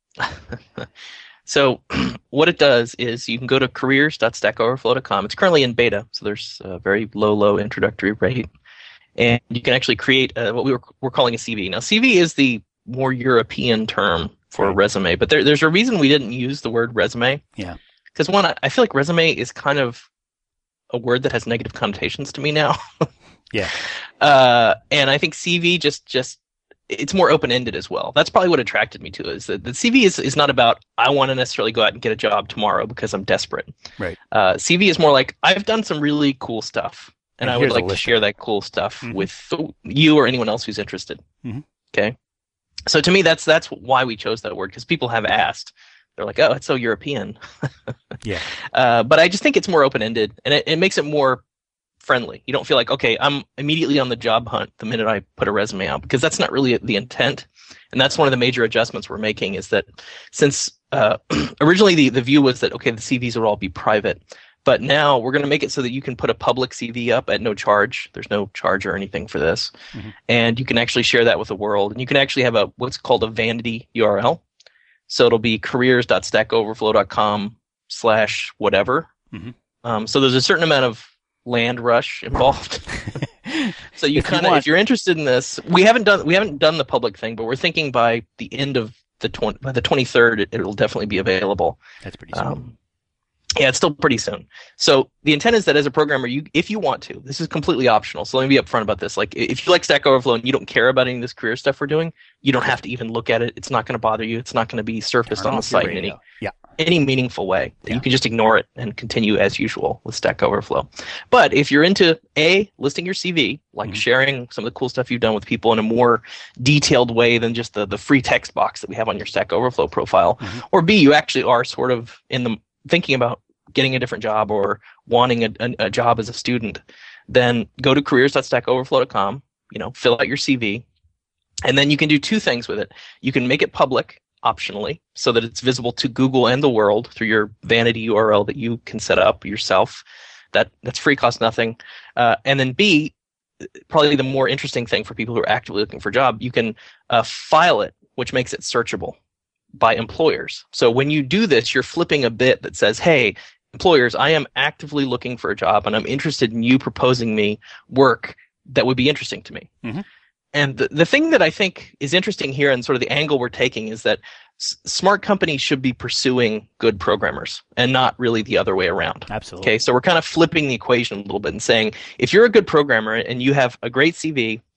So what it does is you can go to careers dot stack overflow dot com. It's currently in beta, so there's a very low, low introductory rate. And you can actually create uh, what we were, we're calling a C V. Now, C V is the more European term for a resume, but there, there's a reason we didn't use the word resume. Yeah. Because one, I, I feel like resume is kind of a word that has negative connotations to me now. Yeah. Uh, and I think C V just, just it's more open-ended as well. That's probably what attracted me to it, is that the C V is, is not about, I want to necessarily go out and get a job tomorrow because I'm desperate. Right. Uh, C V is more like, I've done some really cool stuff. And, and I would like to share that cool stuff mm-hmm. with you or anyone else who's interested. Mm-hmm. Okay. So to me, that's that's why we chose that word, because people have asked. They're like, oh, it's so European. Yeah. Uh, but I just think it's more open-ended, and it, it makes it more friendly. You don't feel like, okay, I'm immediately on the job hunt the minute I put a resume out, because that's not really the intent. And that's one of the major adjustments we're making, is that since uh, originally the, the view was that, okay, the C Vs would all be private. But now we're going to make it so that you can put a public C V up at no charge. There's no charge or anything for this. Mm-hmm. And you can actually share that with the world. And you can actually have a what's called a vanity U R L. So it'll be careers dot stack overflow dot com slash whatever. Mm-hmm. Um, so there's a certain amount of land rush involved. So you kind of, if you're interested in this, we haven't done we haven't done the public thing, but we're thinking by the end of the twenty by the twenty-third, it, it'll definitely be available. That's pretty soon. Um, Yeah, it's still pretty soon. So the intent is that as a programmer, you, if you want to, this is completely optional. So let me be upfront about this. Like, if you like Stack Overflow and you don't care about any of this career stuff we're doing, you don't have to even look at it. It's not going to bother you. It's not going to be surfaced Turn on the site in any, yeah. any meaningful way. Yeah. You can just ignore it and continue as usual with Stack Overflow. But if you're into A, listing your C V, like mm-hmm. sharing some of the cool stuff you've done with people in a more detailed way than just the, the free text box that we have on your Stack Overflow profile, mm-hmm. or B, you actually are sort of in the thinking about getting a different job or wanting a, a, a job as a student, then go to careers dot stack overflow dot com, you know, fill out your C V, and then you can do two things with it. You can make it public optionally so that it's visible to Google and the world through your vanity U R L that you can set up yourself. That that's free, costs nothing. Uh, and then B, probably the more interesting thing for people who are actively looking for a job, you can uh, file it, which makes it searchable by employers. So when you do this, you're flipping a bit that says, hey, employers, I am actively looking for a job and I'm interested in you proposing me work that would be interesting to me. Mm-hmm. And the, the thing that I think is interesting here and sort of the angle we're taking is that s- smart companies should be pursuing good programmers and not really the other way around. Absolutely. Okay, so we're kind of flipping the equation a little bit and saying, if you're a good programmer and you have a great C V,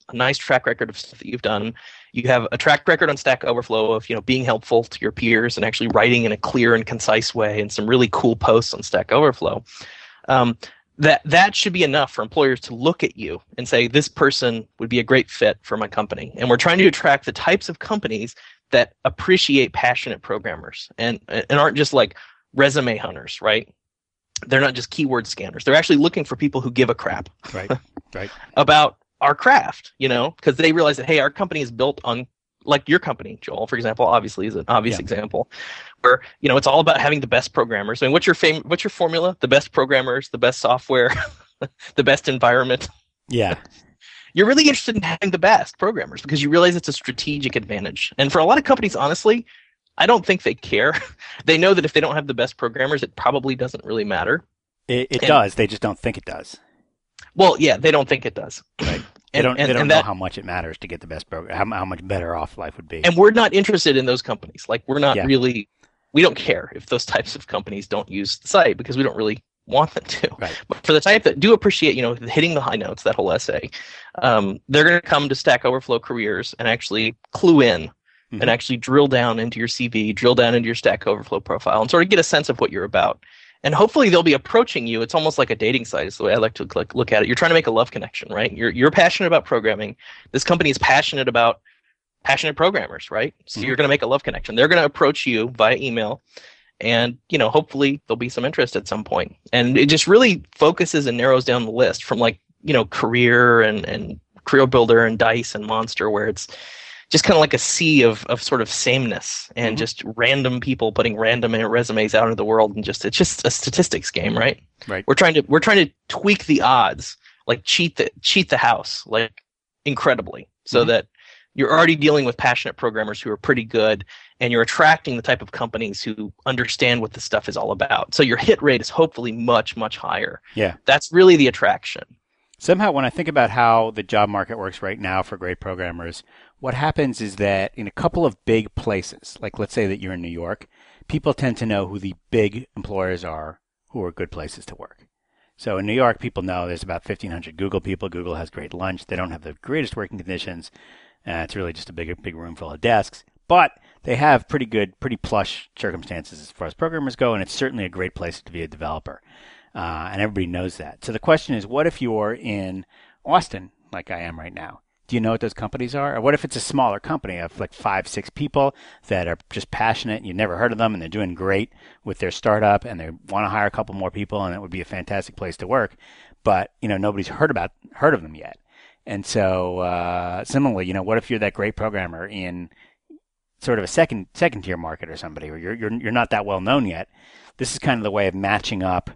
a nice track record of stuff that you've done. You have a track record on Stack Overflow of, you know, being helpful to your peers and actually writing in a clear and concise way, and some really cool posts on Stack Overflow. Um, that that should be enough for employers to look at you and say, this person would be a great fit for my company. And we're trying to attract the types of companies that appreciate passionate programmers and and aren't just like resume hunters, right? They're not just keyword scanners. They're actually looking for people who give a crap right, right. about our craft, you know, because they realize that, hey, our company is built on, like your company, Joel, for example, obviously is an obvious Yeah. example, where, you know, it's all about having the best programmers. I mean, what's your fam- what's your formula? The best programmers, the best software, the best environment. Yeah. You're really interested in having the best programmers because you realize it's a strategic advantage. And for a lot of companies, honestly, I don't think they care. They know that if they don't have the best programmers, it probably doesn't really matter. It, it And- does. They just don't think it does. Well, yeah, they don't think it does. Right. They And- don't. and- they don't and know that- how much it matters to get the best program. How, how much better off life would be. And we're not interested in those companies. Like, we're not Yeah. really, we don't care if those types of companies don't use the site because we don't really want them to. Right. But for the type that do appreciate, you know, hitting the high notes, that whole essay, um, they're going to come to Stack Overflow Careers and actually clue in Mhm. and actually drill down into your C V, drill down into your Stack Overflow profile, and sort of get a sense of what you're about. And hopefully they'll be approaching you. It's almost like a dating site is the way I like to look, look at it. You're trying to make a love connection, right? You're you're passionate about programming. This company is passionate about passionate programmers, right? So Mhm. you're going to make a love connection. They're going to approach you via email, and, you know, hopefully there'll be some interest at some point. And it just really focuses and narrows down the list from, like, you know, Career and and Career Builder and Dice and Monster, where it's just kind of like a sea of, of sort of sameness and Mhm. just random people putting random resumes out into the world, and just it's just a statistics game, right? Right. We're trying to we're trying to tweak the odds, like cheat the cheat the house, like incredibly, so Mhm. that you're already dealing with passionate programmers who are pretty good, and you're attracting the type of companies who understand what this stuff is all about. So your hit rate is hopefully much, much higher. Yeah. That's really the attraction. Somehow, when I think about how the job market works right now for great programmers, what happens is that in a couple of big places, like let's say that you're in New York, people tend to know who the big employers are who are good places to work. So in New York, people know there's about fifteen hundred Google people. Google has great lunch. They don't have the greatest working conditions. Uh, it's really just a big, big room full of desks. But they have pretty good, pretty plush circumstances as far as programmers go, and it's certainly a great place to be a developer. Uh, and everybody knows that. So the question is, what if you're in Austin, like I am right now? Do you know what those companies are? Or what if it's a smaller company of like five, six people that are just passionate and you've never heard of them and they're doing great with their startup and they want to hire a couple more people and it would be a fantastic place to work, but you know nobody's heard about heard of them yet. And so uh, similarly, you know, what if you're that great programmer in sort of a second second tier market or somebody, or you're you're you're not that well known yet? This is kind of the way of matching up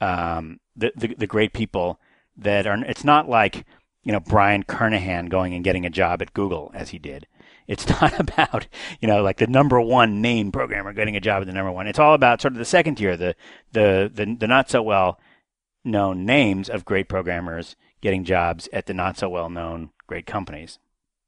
um, the, the the great people that are. It's not like, you know, Brian Kernighan going and getting a job at Google as he did. It's not about, you know, like the number one named programmer getting a job at the number one. It's all about sort of the second tier, the the the, the not so well known names of great programmers getting jobs at the not so well known great companies.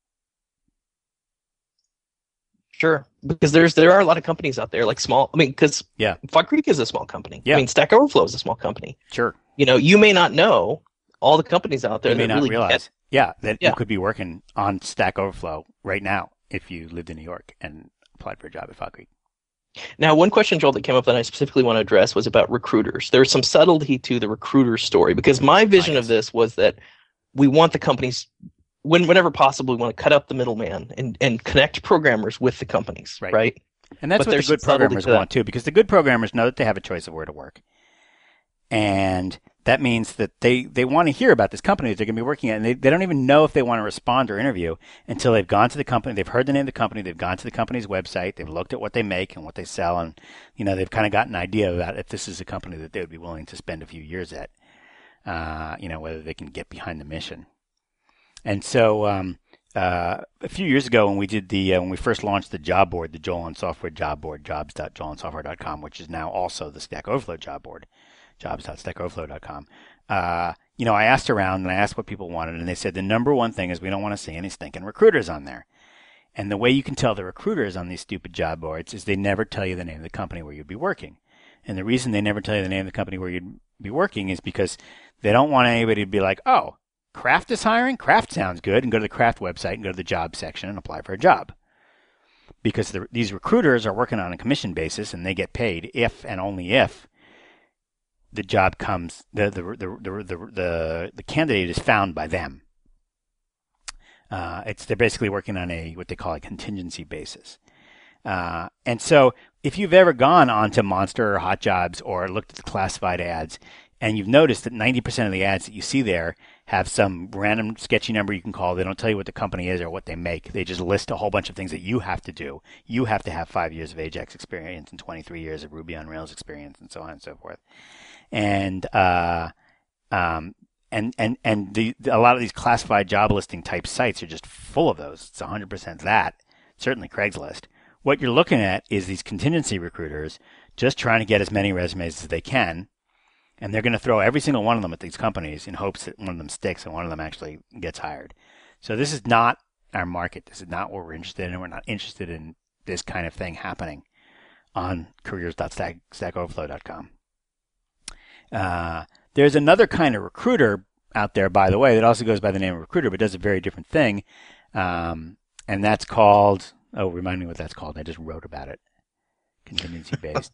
Sure, because there's there are a lot of companies out there, like small. I mean, because Yeah. Fog Creek is a small company. Yeah. I mean, Stack Overflow is a small company. Sure. You know, you may not know all the companies out there You may that not really realize, get. yeah, that Yeah. you could be working on Stack Overflow right now if you lived in New York and applied for a job at Fog Creek. Now, one question, Joel, that came up that I specifically want to address was about recruiters. There's some subtlety to the recruiter story, because my vision Nice. of this was that we want the companies, when whenever possible, we want to cut out the middleman and, and connect programmers with the companies, Right. right? And that's But what the there's good some subtlety programmers to that. want too, because the good programmers know that they have a choice of where to work. And that means that they, they want to hear about this company that they're going to be working at, and they, they don't even know if they want to respond or interview until they've gone to the company, they've heard the name of the company, they've gone to the company's website, they've looked at what they make and what they sell, and you know they've kind of got an idea about if this is a company that they would be willing to spend a few years at, uh, you know, whether they can get behind the mission. And so um, uh, a few years ago when we did the uh, when we first launched the job board, the Joel and Software job board, jobs dot joel and software dot com, which is now also the Stack Overflow job board, jobs dot stack overflow dot com. Uh, you know, I asked around and I asked what people wanted, and they said the number one thing is we don't want to see any stinking recruiters on there. And the way you can tell the recruiters on these stupid job boards is they never tell you the name of the company where you'd be working. And the reason they never tell you the name of the company where you'd be working is because they don't want anybody to be like, oh, Kraft is hiring? Kraft sounds good. And go to the Kraft website and go to the job section and apply for a job. Because the, these recruiters are working on a commission basis and they get paid if and only if the job comes, the the the the the, the, the candidate is found by them. Uh, it's they're basically working on a what they call a contingency basis. Uh, and so if you've ever gone onto Monster or Hot Jobs or looked at the classified ads, and you've noticed that ninety percent of the ads that you see there have some random sketchy number you can call. They don't tell you what the company is or what they make. They just list a whole bunch of things that you have to do. You have to have five years of Ajax experience and twenty-three years of Ruby on Rails experience and so on and so forth. And uh, um, and and and the, the a lot of these classified job listing type sites are just full of those. It's one hundred percent that. Certainly Craigslist. What you're looking at is these contingency recruiters just trying to get as many resumes as they can. And they're going to throw every single one of them at these companies in hopes that one of them sticks and one of them actually gets hired. So this is not our market. This is not what we're interested in. We're not interested in this kind of thing happening on careers dot stack overflow dot com. Uh, there's another kind of recruiter out there, by the way, that also goes by the name of recruiter, but does a very different thing. Um, and that's called, oh, remind me what that's called. I just wrote about it. Contingency based.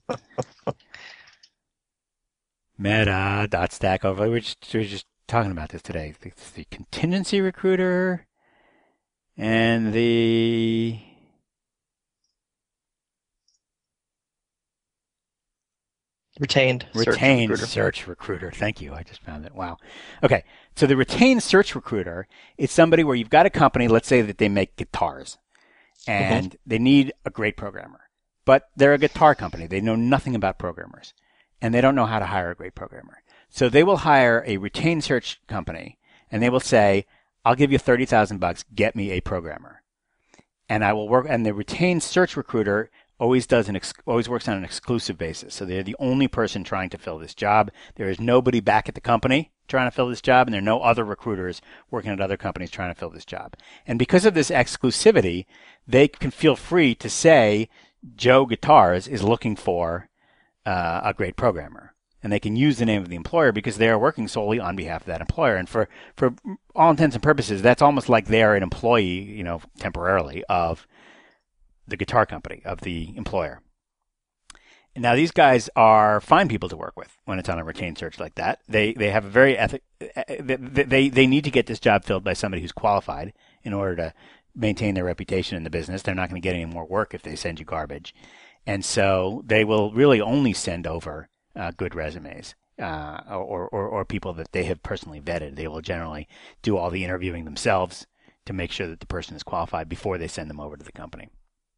Meta dot stack overflow. We were just, we were just talking about this today. It's the contingency recruiter and the retained retained search recruiter. search recruiter. Thank you. I just found it. Wow. Okay. So the retained search recruiter is somebody where you've got a company, let's say that they make guitars and mm-hmm. they need a great programmer, but they're a guitar company. They know nothing about programmers. And they don't know how to hire a great programmer. So they will hire a retained search company and they will say, I'll give you thirty thousand bucks, get me a programmer. And I will work, and the retained search recruiter always does an, ex, always works on an exclusive basis. So they're the only person trying to fill this job. There is nobody back at the company trying to fill this job, and there are no other recruiters working at other companies trying to fill this job. And because of this exclusivity, they can feel free to say, Joe Guitars is looking for Uh, a great programmer, and they can use the name of the employer because they are working solely on behalf of that employer. And for, for all intents and purposes, that's almost like they are an employee, you know, temporarily of the guitar company, of the employer. And now these guys are fine people to work with when it's on a retained search like that. They they have a very ethic. They they need to get this job filled by somebody who's qualified in order to maintain their reputation in the business. They're not going to get any more work if they send you garbage. And so they will really only send over uh, good resumes uh, or, or, or people that they have personally vetted. They will generally do all the interviewing themselves to make sure that the person is qualified before they send them over to the company.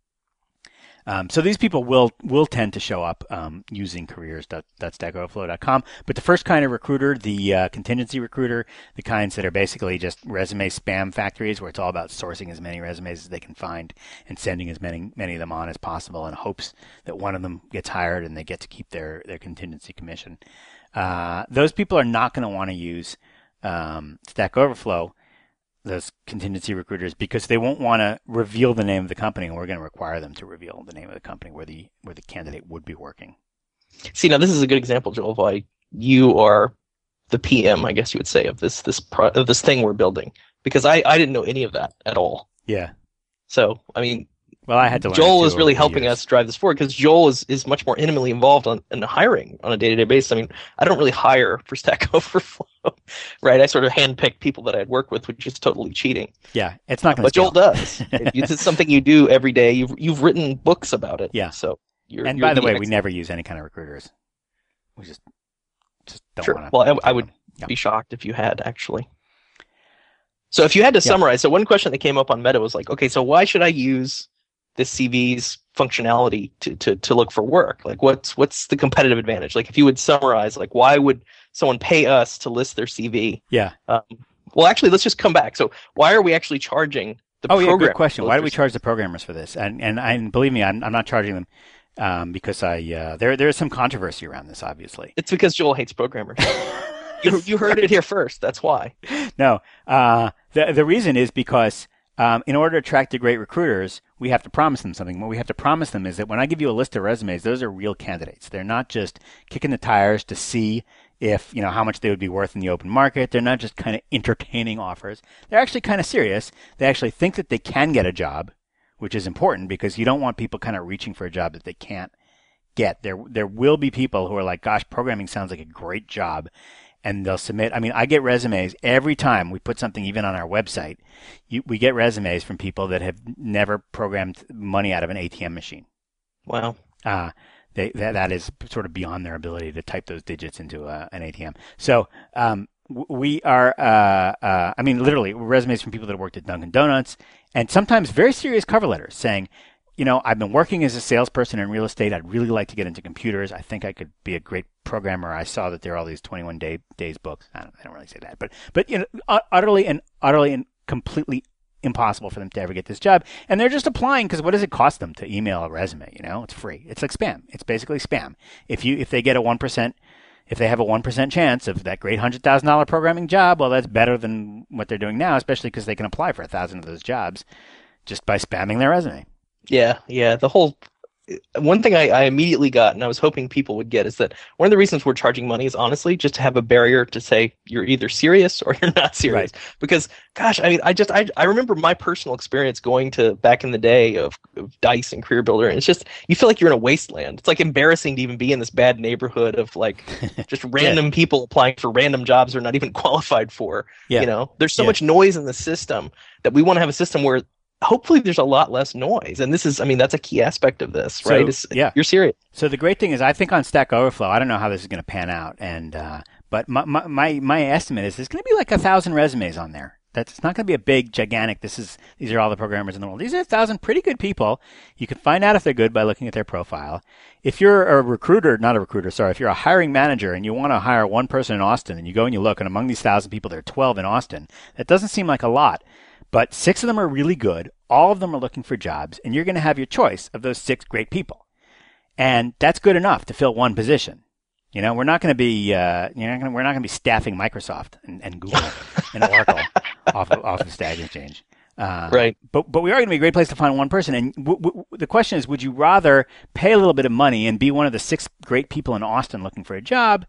Um, so these people will will tend to show up um, using careers dot stack overflow dot com. But the first kind of recruiter, the uh, contingency recruiter, the kinds that are basically just resume spam factories where it's all about sourcing as many resumes as they can find and sending as many many of them on as possible in hopes that one of them gets hired and they get to keep their, their contingency commission. Uh, those people are not going to want to use um, Stack Overflow, those contingency recruiters, because they won't want to reveal the name of the company, and we're going to require them to reveal the name of the company where the where the candidate would be working. See, now this is a good example, Joel, of why you are the P M, I guess you would say, of this this pro, of this thing we're building, because I, I didn't know any of that at all. Yeah. So, I mean, well, I had to learn Joel is really helping years. us drive this forward because Joel is, is much more intimately involved on, in hiring on a day-to-day basis. I mean, I don't really hire for Stack Overflow, right? I sort of handpick people that I'd work with, which is totally cheating. Yeah, it's not going to But scale. Joel does. It's something you do every day. You've, you've written books about it. Yeah. So you're, and you're by the way, expert. we never use any kind of recruiters. We just, just don't sure. want to. Well, I, I would yeah. be shocked if you had, actually. So if you had to yeah. summarize, so one question that came up on Meta was like, okay, so why should I use this C V's functionality to, to, to look for work? Like, what's what's the competitive advantage? Like, if you would summarize, like, why would someone pay us to list their C V? Yeah. Um, well, actually, let's just come back. So why are we actually charging the oh, programmers? Oh, yeah, good question. Why do we charge the programmers for this? And and, and believe me, I'm, I'm not charging them um, because I uh, there there is some controversy around this, obviously. It's because Joel hates programmers. you, you heard it here first. That's why. No. Uh, the, the reason is because Um, in order to attract the great recruiters, we have to promise them something. What we have to promise them is that when I give you a list of resumes, those are real candidates. They're not just kicking the tires to see if, you know, how much they would be worth in the open market. They're not just kind of entertaining offers. They're actually kind of serious. They actually think that they can get a job, which is important because you don't want people kind of reaching for a job that they can't get. There, there will be people who are like, gosh, programming sounds like a great job. And they'll submit. I mean, I get resumes every time we put something even on our website. You, we get resumes from people that have never programmed money out of an A T M machine. Wow. Uh, They, that, that is sort of beyond their ability to type those digits into a, an A T M. So um, we are, uh, uh, I mean, literally resumes from people that have worked at Dunkin' Donuts, and sometimes very serious cover letters saying, you know, I've been working as a salesperson in real estate. I'd really like to get into computers. I think I could be a great programmer. I saw that there are all these twenty-one day days books. I don't, I don't really say that, but but you know, utterly and utterly and completely impossible for them to ever get this job, and they're just applying because what does it cost them to email a resume? You know, it's free. It's like spam. It's basically spam. If you if they get a one percent, if they have a one percent chance of that great hundred thousand dollar programming job, well, that's better than what they're doing now, especially because they can apply for a thousand of those jobs just by spamming their resume. Yeah, yeah. The whole one thing I, I immediately got, and I was hoping people would get, is that one of the reasons we're charging money is honestly just to have a barrier to say you're either serious or you're not serious. Right. Because, gosh, I mean, I just I I remember my personal experience going to back in the day of, of Dice and Career Builder, and it's just you feel like you're in a wasteland. It's like embarrassing to even be in this bad neighborhood of like just random yeah. people applying for random jobs they're not even qualified for. Yeah. You know, there's so yeah. much noise in the system that we want to have a system where hopefully there's a lot less noise. And this is, I mean, that's a key aspect of this, right? So, it's, yeah. You're serious. So the great thing is I think on Stack Overflow, I don't know how this is going to pan out. And, uh, but my, my, my, my estimate is there's going to be like a thousand resumes on there. That's not going to be a big, gigantic, this is, these are all the programmers in the world. These are a thousand pretty good people. You can find out if they're good by looking at their profile. If you're a recruiter, not a recruiter, sorry, if you're a hiring manager and you want to hire one person in Austin and you go and you look, and among these thousand people, there are twelve in Austin, that doesn't seem like a lot. But six of them are really good. All of them are looking for jobs, and you're going to have your choice of those six great people. And that's good enough to fill one position. You know, we're not going to be, uh, you're not gonna, we're not going to be staffing Microsoft and, and Google and Oracle off of, off of Stack Exchange. Uh, right. But but we are going to be a great place to find one person. And w- w- the question is, would you rather pay a little bit of money and be one of the six great people in Austin looking for a job,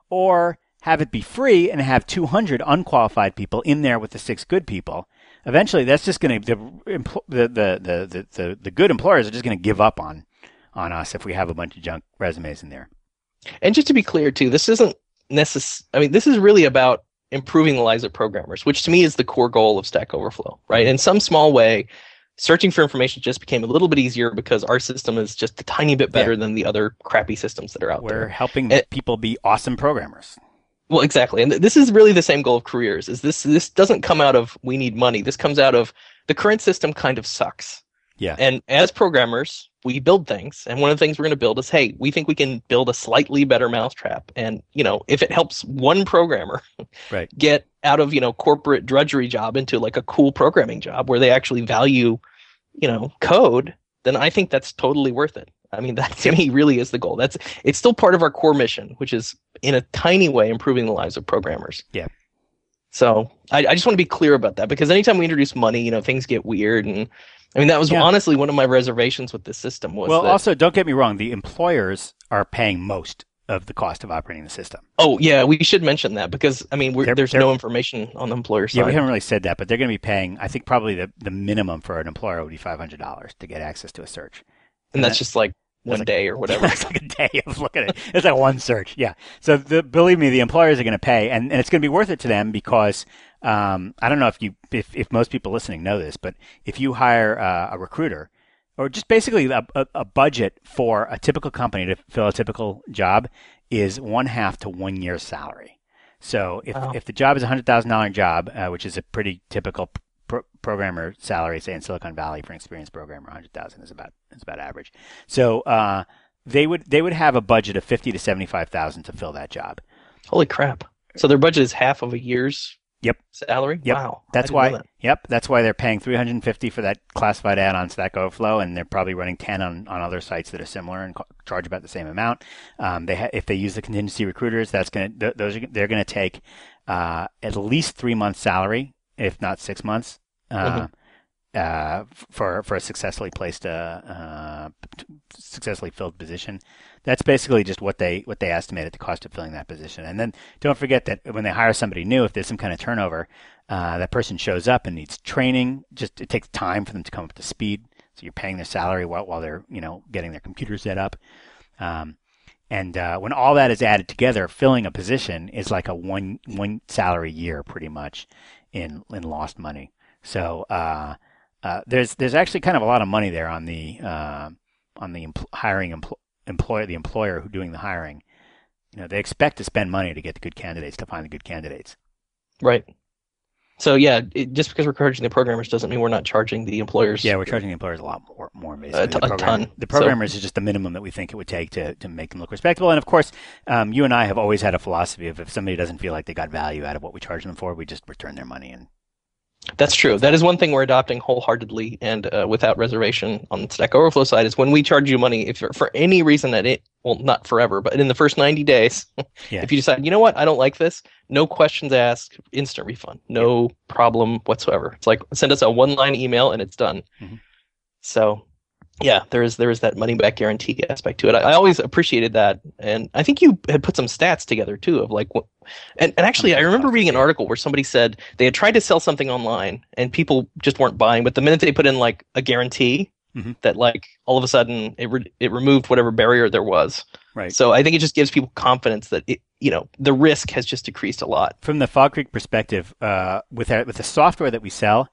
or have it be free and have two hundred unqualified people in there with the six good people? Eventually, that's just going to the, the the the the the good employers are just going to give up on on us if we have a bunch of junk resumes in there. And just to be clear, too, this isn't necess- I mean, this is really about improving the lives of programmers, which to me is the core goal of Stack Overflow, right? In some small way, searching for information just became a little bit easier because our system is just a tiny bit better yeah. than the other crappy systems that are out We're there. We're helping and, people be awesome programmers. Well, exactly. And th- this is really the same goal of careers. Is this this doesn't come out of we need money. This comes out of the current system kind of sucks. Yeah. And as programmers, we build things. And one of the things we're going to build is, hey, we think we can build a slightly better mousetrap. And, you know, if it helps one programmer right. get out of, you know, corporate drudgery job into like a cool programming job where they actually value, you know, code, then I think that's totally worth it. I mean, that to me really is the goal. That's it's still part of our core mission, which is in a tiny way improving the lives of programmers. Yeah. So I, I just want to be clear about that, because anytime we introduce money, you know, things get weird. And I mean, that was yeah. honestly one of my reservations with this system was well, that, also, don't get me wrong, the employers are paying most of the cost of operating the system. Oh, yeah, we should mention that, because, I mean, we're, they're, there's they're, no information on the employer side. Yeah, we haven't really said that, but they're going to be paying, I think probably the, the minimum for an employer would be five hundred dollars to get access to a search. And, and that's that, just like one like, day or whatever. It's like a day of looking at it. It's like one search. Yeah. So the, believe me, the employers are going to pay, and, and it's going to be worth it to them because um, I don't know if you if, if most people listening know this, but if you hire uh, a recruiter, or just basically a, a, a budget for a typical company to fill a typical job is one half to one year's salary. So if wow. if the job is a hundred thousand dollar job, uh, which is a pretty typical pro- programmer salary, say in Silicon Valley for an experienced programmer, a hundred thousand is about is about average. So uh, they would they would have a budget of fifty to seventy five thousand to fill that job. Holy crap! So their budget is half of a year's Yep. salary? Yep. Wow. That's why that. Yep, that's why they're paying three hundred fifty for that classified ad on Stack Overflow, and they're probably running ten on, on other sites that are similar and co- charge about the same amount. Um, they ha- if they use the contingency recruiters, that's going to th- those are they're going to take uh, at least three months salary, if not six months. Uh, mm-hmm. uh, for for a successfully placed, uh, uh, successfully filled position. That's basically just what they what they estimated the cost of filling that position. And then don't forget that when they hire somebody new, if there's some kind of turnover, uh, that person shows up and needs training. Just it takes time for them to come up to speed. So you're paying their salary while while they're you know getting their computer set up. Um, and uh, when all that is added together, filling a position is like a one one salary year pretty much in in lost money. So uh, uh, there's there's actually kind of a lot of money there on the uh, on the empl- hiring empl- employer the employer who doing the hiring. You know, they expect to spend money to get the good candidates, to find the good candidates. Right. So yeah, it, just because we're charging the programmers doesn't mean we're not charging the employers. Yeah, we're charging the employers a lot more, more basically. A, t- the a ton. The programmers so. is just the minimum that we think it would take to, to make them look respectable. And of course, um, you and I have always had a philosophy of if somebody doesn't feel like they got value out of what we charge them for, we just return their money. And that's true. That is one thing we're adopting wholeheartedly and uh, without reservation on the Stack Overflow side is when we charge you money, if for any reason that it, well, not forever, but in the first ninety days, yeah. if you decide, you know what, I don't like this, no questions asked, instant refund, no yeah. problem whatsoever. It's like send us a one-line email and it's done. Mm-hmm. So, yeah, there is there is that money back guarantee aspect to it. I, I always appreciated that, and I think you had put some stats together too of like, what, and and actually I remember reading an article where somebody said they had tried to sell something online and people just weren't buying, but the minute they put in like a guarantee, mm-hmm. that like all of a sudden it re- it removed whatever barrier there was. Right. So I think it just gives people confidence that it, you know, the risk has just decreased a lot. From the Fog Creek perspective, uh, with our, with the software that we sell,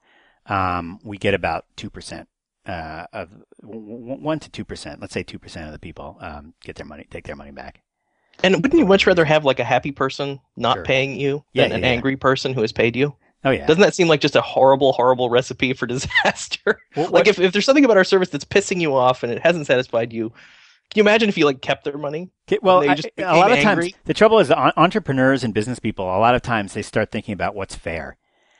um, we get about two percent. Uh, of one to two percent, let's say two percent of the people um, get their money, take their money back. And wouldn't you much rather have like a happy person not sure. paying you yeah, than yeah, an yeah. angry person who has paid you? Oh yeah. Doesn't that seem like just a horrible, horrible recipe for disaster? Well, like if, if there's something about our service that's pissing you off and it hasn't satisfied you, can you imagine if you like kept their money? Well, I, a lot of angry? times the trouble is entrepreneurs and business people. A lot of times they start thinking about what's fair.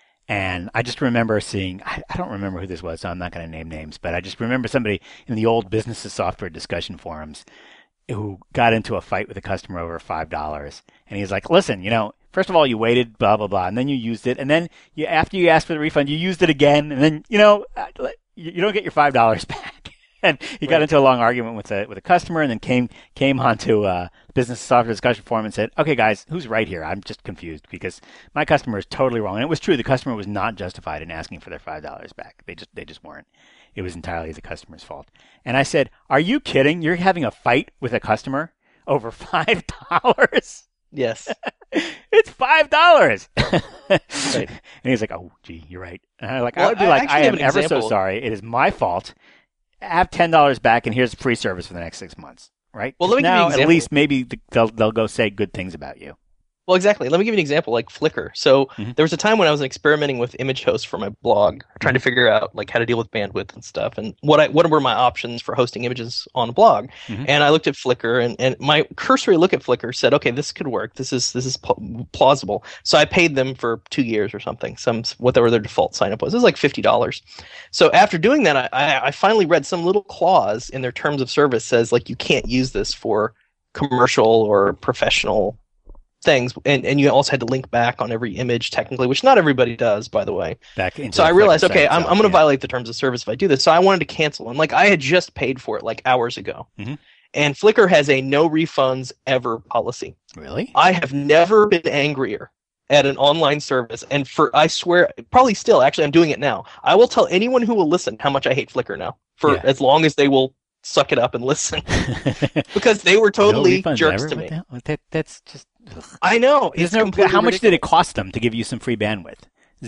And I just remember seeing, I, I don't remember who this was, so I'm not going to name names, but I just remember somebody in the old businesses software discussion forums who got into a fight with a customer over five dollars. And he's like, listen, you know, first of all, you waited, blah, blah, blah, and then you used it. And then you, after you asked for the refund, you used it again. And then, you know, you, you don't get your five dollars back. And he got right. into a long argument with a with a customer, and then came came onto uh, business software discussion forum and said, "Okay, guys, who's right here? I'm just confused because my customer is totally wrong." And it was true; the customer was not justified in asking for their five dollars back. They just they just weren't. It was entirely the customer's fault. And I said, "Are you kidding? You're having a fight with a customer over five dollars?" Yes, it's five dollars. Right. And he's like, "Oh, gee, you're right." And I like well, I would be I like, "I am ever example. so sorry. It is my fault. Have ten dollars back, and here's free service for the next six months." Right? Well, let me now, give you an example. At least maybe they'll they'll go say good things about you. Well, exactly. Let me give you an example, like Flickr. So mm-hmm. there was a time when I was experimenting with image hosts for my blog, trying to figure out like how to deal with bandwidth and stuff, and what I what were my options for hosting images on a blog. Mm-hmm. And I looked at Flickr, and, and my cursory look at Flickr said, okay, this could work. This is this is pl- plausible. So I paid them for two years or something, some whatever their default sign up was. It was like fifty dollars. So after doing that, I, I I finally read some little clause in their terms of service says like you can't use this for commercial or professional things, and, and you also had to link back on every image technically, which not everybody does, by the way. Back into so I realized, okay, I'm, itself, I'm going to yeah. violate the terms of service if I do this. So I wanted to cancel. And like I had just paid for it like hours ago. Mm-hmm. And Flickr has a no refunds ever policy. Really? I have never been angrier at an online service. And for, I swear, probably still, actually, I'm doing it now. I will tell anyone who will listen how much I hate Flickr now for yeah. as long as they will suck it up and listen. Because they were totally no jerks ever? to me. That, that, that's just... Ugh. I know. It's no, how much ridiculous. did it cost them to give you some free bandwidth?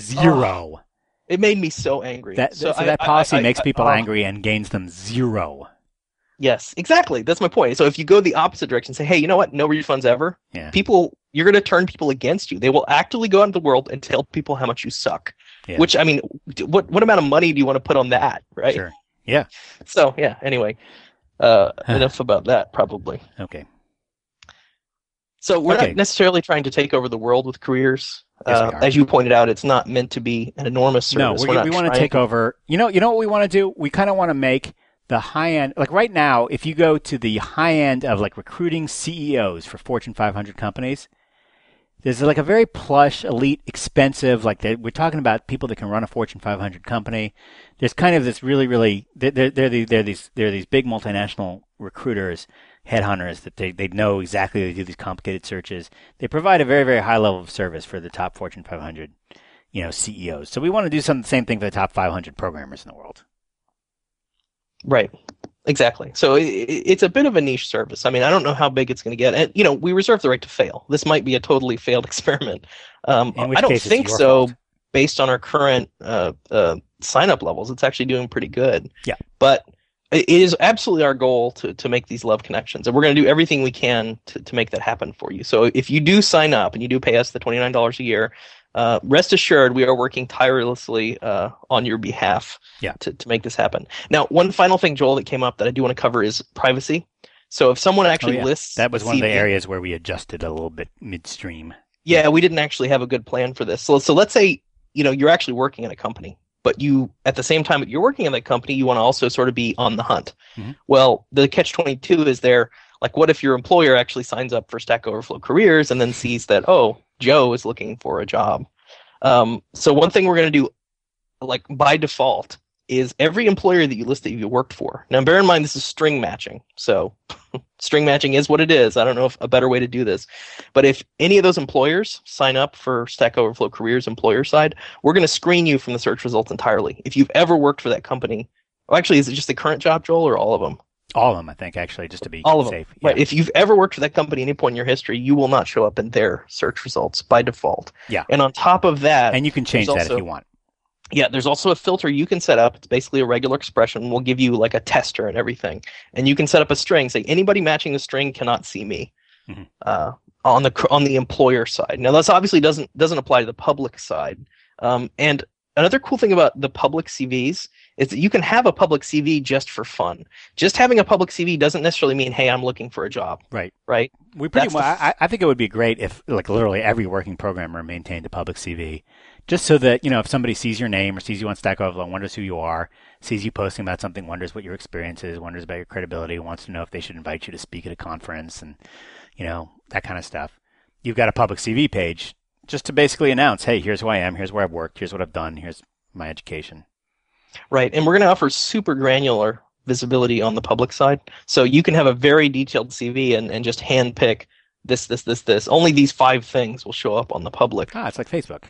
Zero. Oh, it made me so angry. That, so so I, that policy I, I, makes I, people uh, angry and gains them zero. Yes, exactly. That's my point. So if you go the opposite direction, say, hey, you know what? No refunds ever. Yeah. People, you're going to turn people against you. They will actively go out into the world and tell people how much you suck. Yeah. Which, I mean, what what amount of money do you want to put on that, right? Sure. Yeah. So, yeah, anyway, uh, enough about that, probably. Okay. So we're okay. not necessarily trying to take over the world with careers. Yes, uh, as you pointed out, it's not meant to be an enormous service. No, we're we, we want to take over. You know, you know what we want to do? We kind of want to make the high end, like right now, if you go to the high end of like recruiting C E Os for Fortune five hundred companies, There's like a very plush, elite, expensive, like they, we're talking about people that can run a Fortune five hundred company. There's kind of this really, really, they're, they're, they're, these, they're, these, they're these big multinational recruiters, headhunters that they, they know exactly, they do these complicated searches. They provide a very, very high level of service for the top Fortune five hundred, you know, C E Os. So we want to do some the same thing for the top five hundred programmers in the world. Right. Exactly. So it, it's a bit of a niche service. I mean, I don't know how big it's going to get. And, you know, we reserve the right to fail. This might be a totally failed experiment. Um, I don't think so fault. Based on our current uh, uh, sign-up levels. It's actually doing pretty good. Yeah. But it is absolutely our goal to, to make these love connections. And we're going to do everything we can to, to make that happen for you. So if you do sign up and you do pay us the twenty-nine dollars a year, Uh, rest assured, we are working tirelessly uh, on your behalf yeah. to, to make this happen. Now, one final thing, Joel, that came up that I do want to cover is privacy. So if someone actually oh, yeah. lists... That was one C V, of the areas where we adjusted a little bit midstream. Yeah, we didn't actually have a good plan for this. So, so let's say, you know, you're actually working at a company, but you, at the same time that you're working at that company, you want to also sort of be on the hunt. Mm-hmm. Well, the catch twenty-two is there. Like, what if your employer actually signs up for Stack Overflow Careers and then sees that, oh, Joe is looking for a job? Um, so one thing we're going to do, like by default, is every employer that you list that you worked for. Now, bear in mind, this is string matching. So string matching is what it is. I don't know if a better way to do this. But if any of those employers sign up for Stack Overflow Careers employer side, we're going to screen you from the search results entirely. If you've ever worked for that company, well, actually, is it just the current job, Joel, or all of them? All of them, I think, actually, just to be all of safe. Them. Right. Yeah. If you've ever worked for that company at any point in your history, you will not show up in their search results by default. Yeah. And on top of that... And you can change that also, if you want. Yeah, there's also a filter you can set up. It's basically a regular expression. We'll give you like a tester and everything. And you can set up a string. Say, anybody matching the string cannot see me mm-hmm. uh, on the on the employer side. Now, this obviously doesn't doesn't apply to the public side. Um, and another cool thing about the public C Vs is that you can have a public C V just for fun. Just having a public C V doesn't necessarily mean, hey, I'm looking for a job. Right. Right. We pretty well, f- I, I think it would be great if, like, literally every working programmer maintained a public C V, just so that, you know, if somebody sees your name or sees you on Stack Overflow, wonders who you are, sees you posting about something, wonders what your experience is, wonders about your credibility, wants to know if they should invite you to speak at a conference, and, you know, that kind of stuff. You've got a public C V page just to basically announce, hey, here's who I am, here's where I've worked, here's what I've done, here's my education. Right, and we're going to offer super granular visibility on the public side. So you can have a very detailed C V and, and just handpick this, this, this, this. Only these five things will show up on the public. Ah, it's like Facebook.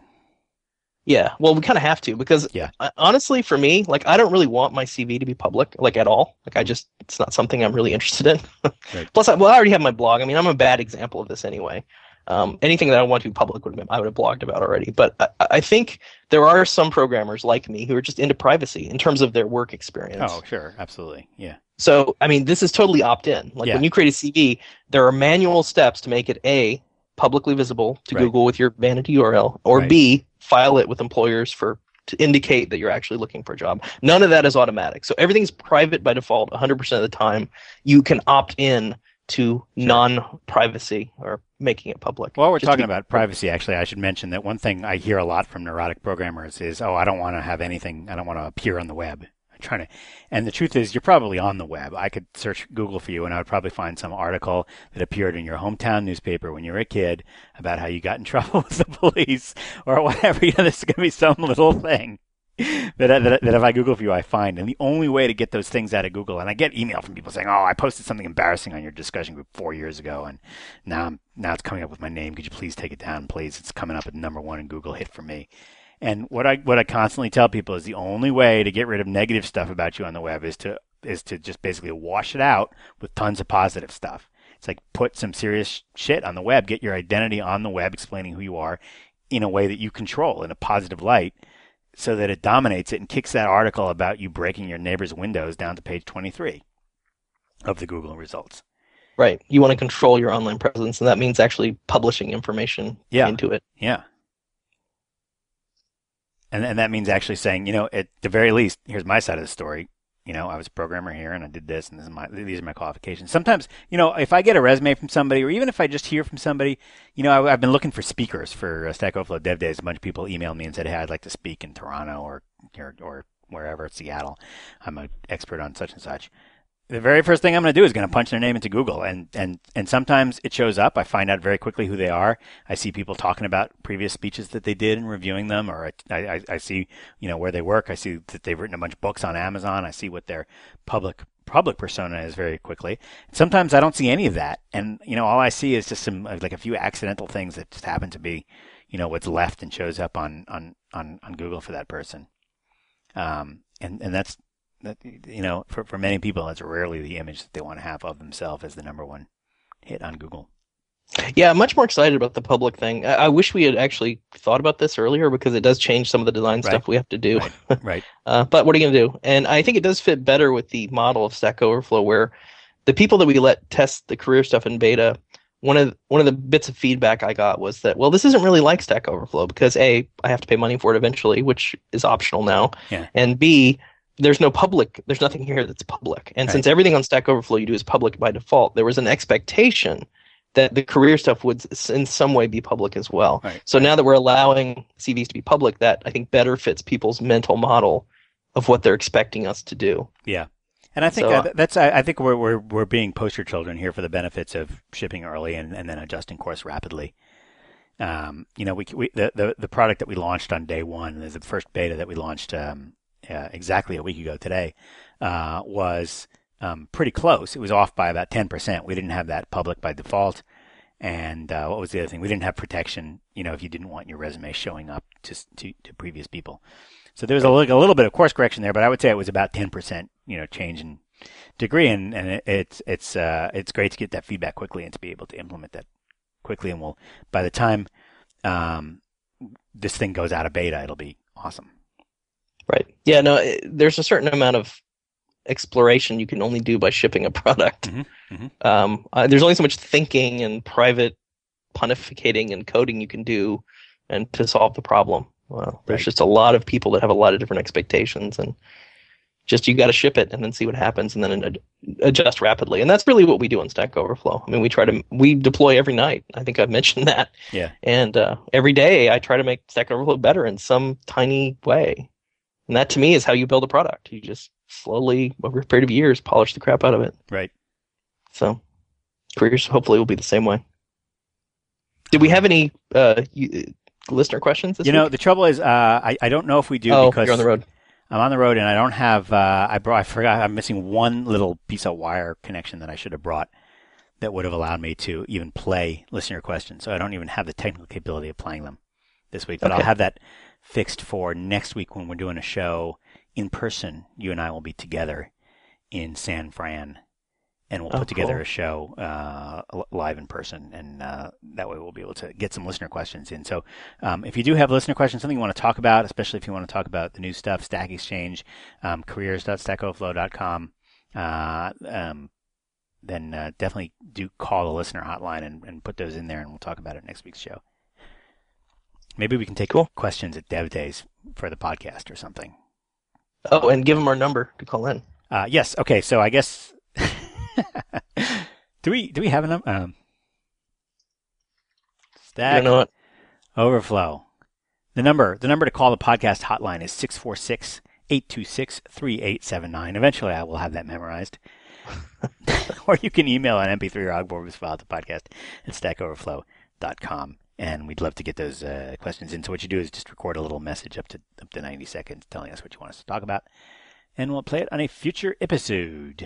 Yeah, well, we kind of have to because yeah. I, honestly, for me, like, I don't really want my C V to be public, like, at all. Like, I just, it's not something I'm really interested in. Right. Plus, I, well, I already have my blog. I mean, I'm a bad example of this anyway. Um, anything that I want to be public would have been, I would have blogged about already. But I, I think there are some programmers like me who are just into privacy in terms of their work experience. Oh, sure. Absolutely. Yeah. So, I mean, this is totally opt-in. Like, yeah. when you create a C V, there are manual steps to make it A, publicly visible to right. Google with your vanity U R L, or right. B, file it with employers for to indicate that you're actually looking for a job. None of that is automatic. So everything's private by default one hundred percent of the time. You can opt in to sure. non-privacy or making it public. While we're talking be- about privacy, actually, I should mention that one thing I hear a lot from neurotic programmers is, oh, I don't want to have anything, I don't want to appear on the web. I'm trying to, and the truth is, you're probably on the web. I could search Google for you, and I would probably find some article that appeared in your hometown newspaper when you were a kid about how you got in trouble with the police or whatever. You know, there's going to be some little thing that, that, that if I Google for you, I find. And the only way to get those things out of Google, and I get email from people saying, oh, I posted something embarrassing on your discussion group four years ago, and now I'm, now it's coming up with my name. Could you please take it down, please? It's coming up at number one in Google hit for me. And what I what I constantly tell people is the only way to get rid of negative stuff about you on the web is to is to just basically wash it out with tons of positive stuff. It's like put some serious shit on the web, get your identity on the web, explaining who you are in a way that you control in a positive light, so that it dominates it and kicks that article about you breaking your neighbor's windows down to page twenty-three of the Google results. Right. You want to control your online presence, and that means actually publishing information yeah. into it. Yeah. And and that means actually saying, you know, at the very least, here's my side of the story. You know, I was a programmer here, and I did this, and this is my these are my qualifications. Sometimes, you know, if I get a resume from somebody, or even if I just hear from somebody, you know, I, I've been looking for speakers for uh, Stack Overflow Dev Days. A bunch of people emailed me and said, hey, I'd like to speak in Toronto or or, or wherever, Seattle. I'm an expert on such and such. the very first thing I'm going to do is going to punch their name into Google, and, and, and sometimes it shows up. I find out very quickly who they are. I see people talking about previous speeches that they did and reviewing them, or I, I, I see, you know, where they work. I see that they've written a bunch of books on Amazon. I see what their public public persona is very quickly. Sometimes I don't see any of that, and you know, all I see is just some like a few accidental things that just happen to be, you know, what's left and shows up on on on, on Google for that person. Um, and and that's. That, you know, for, for many people, that's rarely the image that they want to have of themselves as the number one hit on Google. Yeah, I'm much more excited about the public thing. I, I wish we had actually thought about this earlier because it does change some of the design right. stuff we have to do. Right. right. uh, but what are you going to do? And I think it does fit better with the model of Stack Overflow, where the people that we let test the career stuff in beta, one of one of the bits of feedback I got was that, well, this isn't really like Stack Overflow because A, I have to pay money for it eventually, which is optional now, yeah. and B, there's no public, there's nothing here that's public. And right. since everything on Stack Overflow you do is public by default, there was an expectation that the career stuff would in some way be public as well. Right. So now that we're allowing C Vs to be public, that I think better fits people's mental model of what they're expecting us to do. Yeah. And I think so, uh, that's I think we're we're we're being poster children here for the benefits of shipping early and, and then adjusting course rapidly. Um, you know, we, we the, the the product that we launched on day one, the first beta that we launched um, uh, exactly a week ago today, uh, was um, pretty close. It was off by about ten percent. We didn't have that public by default. And uh, what was the other thing? We didn't have protection, you know, if you didn't want your resume showing up to to, to previous people. So there was a, like a little bit of course correction there, but I would say it was about ten percent, you know, change in degree. And, and it, it's it's uh, it's great to get that feedback quickly and to be able to implement that quickly. And we'll by the time um, this thing goes out of beta, it'll be awesome. Right. Yeah. No. It, there's a certain amount of exploration you can only do by shipping a product. Mm-hmm, mm-hmm. Um, uh, there's only so much thinking and private pontificating and coding you can do, and to solve the problem. Well, there's right. just a lot of people that have a lot of different expectations, and just you got to ship it and then see what happens, and then ad- adjust rapidly. And that's really what we do on Stack Overflow. I mean, we try to we deploy every night. I think I've mentioned that. Yeah. And uh, every day I try to make Stack Overflow better in some tiny way. And that to me is how you build a product. You just slowly, over a period of years, polish the crap out of it. Right. So careers hopefully will be the same way. Did we have any uh, you, listener questions this You know, week? the trouble is, uh, I, I don't know if we do oh, because you're on the road. I'm on the road and I don't have, uh, I brought, I forgot, I'm missing one little piece of wire connection that I should have brought that would have allowed me to even play listener questions. So I don't even have the technical capability of playing them this week, but okay. I'll have that fixed for next week when we're doing a show in person. You and I will be together in San Fran. And we'll oh, put together cool. a show uh, live in person, and uh, that way we'll be able to get some listener questions in. So um, if you do have listener questions, something you want to talk about, especially if you want to talk about the new stuff, Stack Exchange, um, careers dot stack overflow dot com, uh, um, then uh, definitely do call the listener hotline and, and put those in there, and we'll talk about it next week's show. Maybe we can take cool. questions at Dev Days for the podcast or something. Oh, and give them our number to call in. Uh, yes. Okay. So I guess... do we do we have a number? Um, Stack you know what? Overflow. The number the number to call the podcast hotline is six four six, eight two six, three eight seven nine. Eventually, I will have that memorized. Or you can email an M P three or Ogg file to podcast at stack overflow dot com, and we'd love to get those uh, questions in. So what you do is just record a little message up to up to ninety seconds, telling us what you want us to talk about, and we'll play it on a future episode.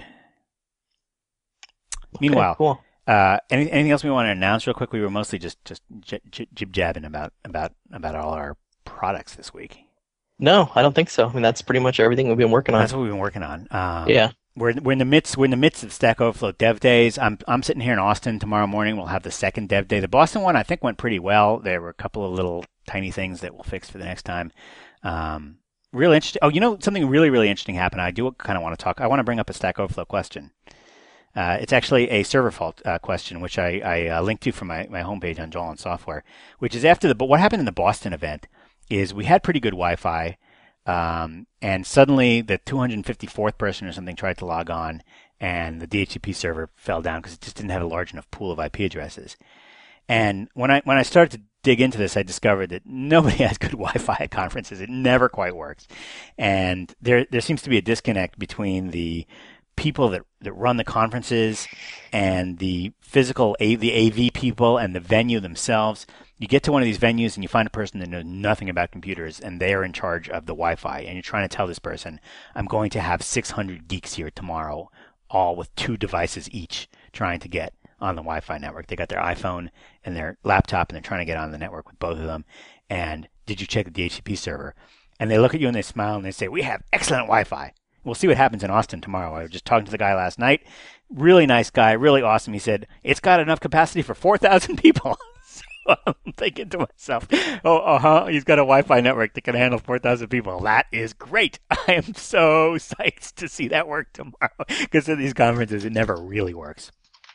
Okay, Meanwhile, cool. uh, any, anything else we want to announce real quick? We were mostly just just j- j- jib jabbing about about about all our products this week. No, I don't think so. I mean, that's pretty much everything we've been working on. That's what we've been working on. Um, yeah, we're we're in the midst we're in the midst of Stack Overflow Dev Days. I'm I'm sitting here in Austin tomorrow morning. We'll have the second Dev Day. The Boston one I think went pretty well. There were a couple of little tiny things that we'll fix for the next time. Um, real interesting. Oh, you know something really really interesting happened. I do kind of want to talk. I want to bring up a Stack Overflow question. Uh, it's actually a server fault uh, question, which I, I uh, linked to from my, my homepage on Joel and Software, which is after the, but what happened in the Boston event is we had pretty good Wi-Fi, um, and suddenly the two hundred fifty-fourth person or something tried to log on, and the D H C P server fell down because it just didn't have a large enough pool of I P addresses. And when I when I started to dig into this, I discovered that nobody has good Wi-Fi at conferences. It never quite works. And there there seems to be a disconnect between the people that, that run the conferences and the physical, A, the A V people and the venue themselves. You get to one of these venues and you find a person that knows nothing about computers and they are in charge of the Wi-Fi. And you're trying to tell this person, I'm going to have six hundred geeks here tomorrow, all with two devices each trying to get on the Wi-Fi network. They got their iPhone and their laptop and they're trying to get on the network with both of them. And did you check the D H C P server? And they look at you and they smile and they say, we have excellent Wi-Fi. We'll see what happens in Austin tomorrow. I was just talking to the guy last night. Really nice guy, really awesome. He said, it's got enough capacity for four thousand people. So I'm thinking to myself, oh, uh-huh, he's got a Wi-Fi network that can handle four thousand people. That is great. I am so psyched to see that work tomorrow because at these conferences, it never really works.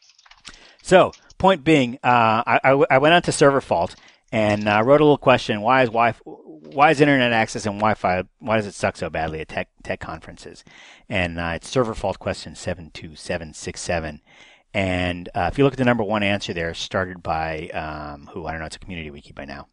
So, point being, uh, I, I, I went on to Server Fault and uh, wrote a little question. Why is Wi why is internet access and Wi-Fi, why does it suck so badly at tech tech conferences? And uh, it's Server Fault question seven two seven six seven. And uh, if you look at the number one answer there, started by um, who I don't know, it's a community wiki by now,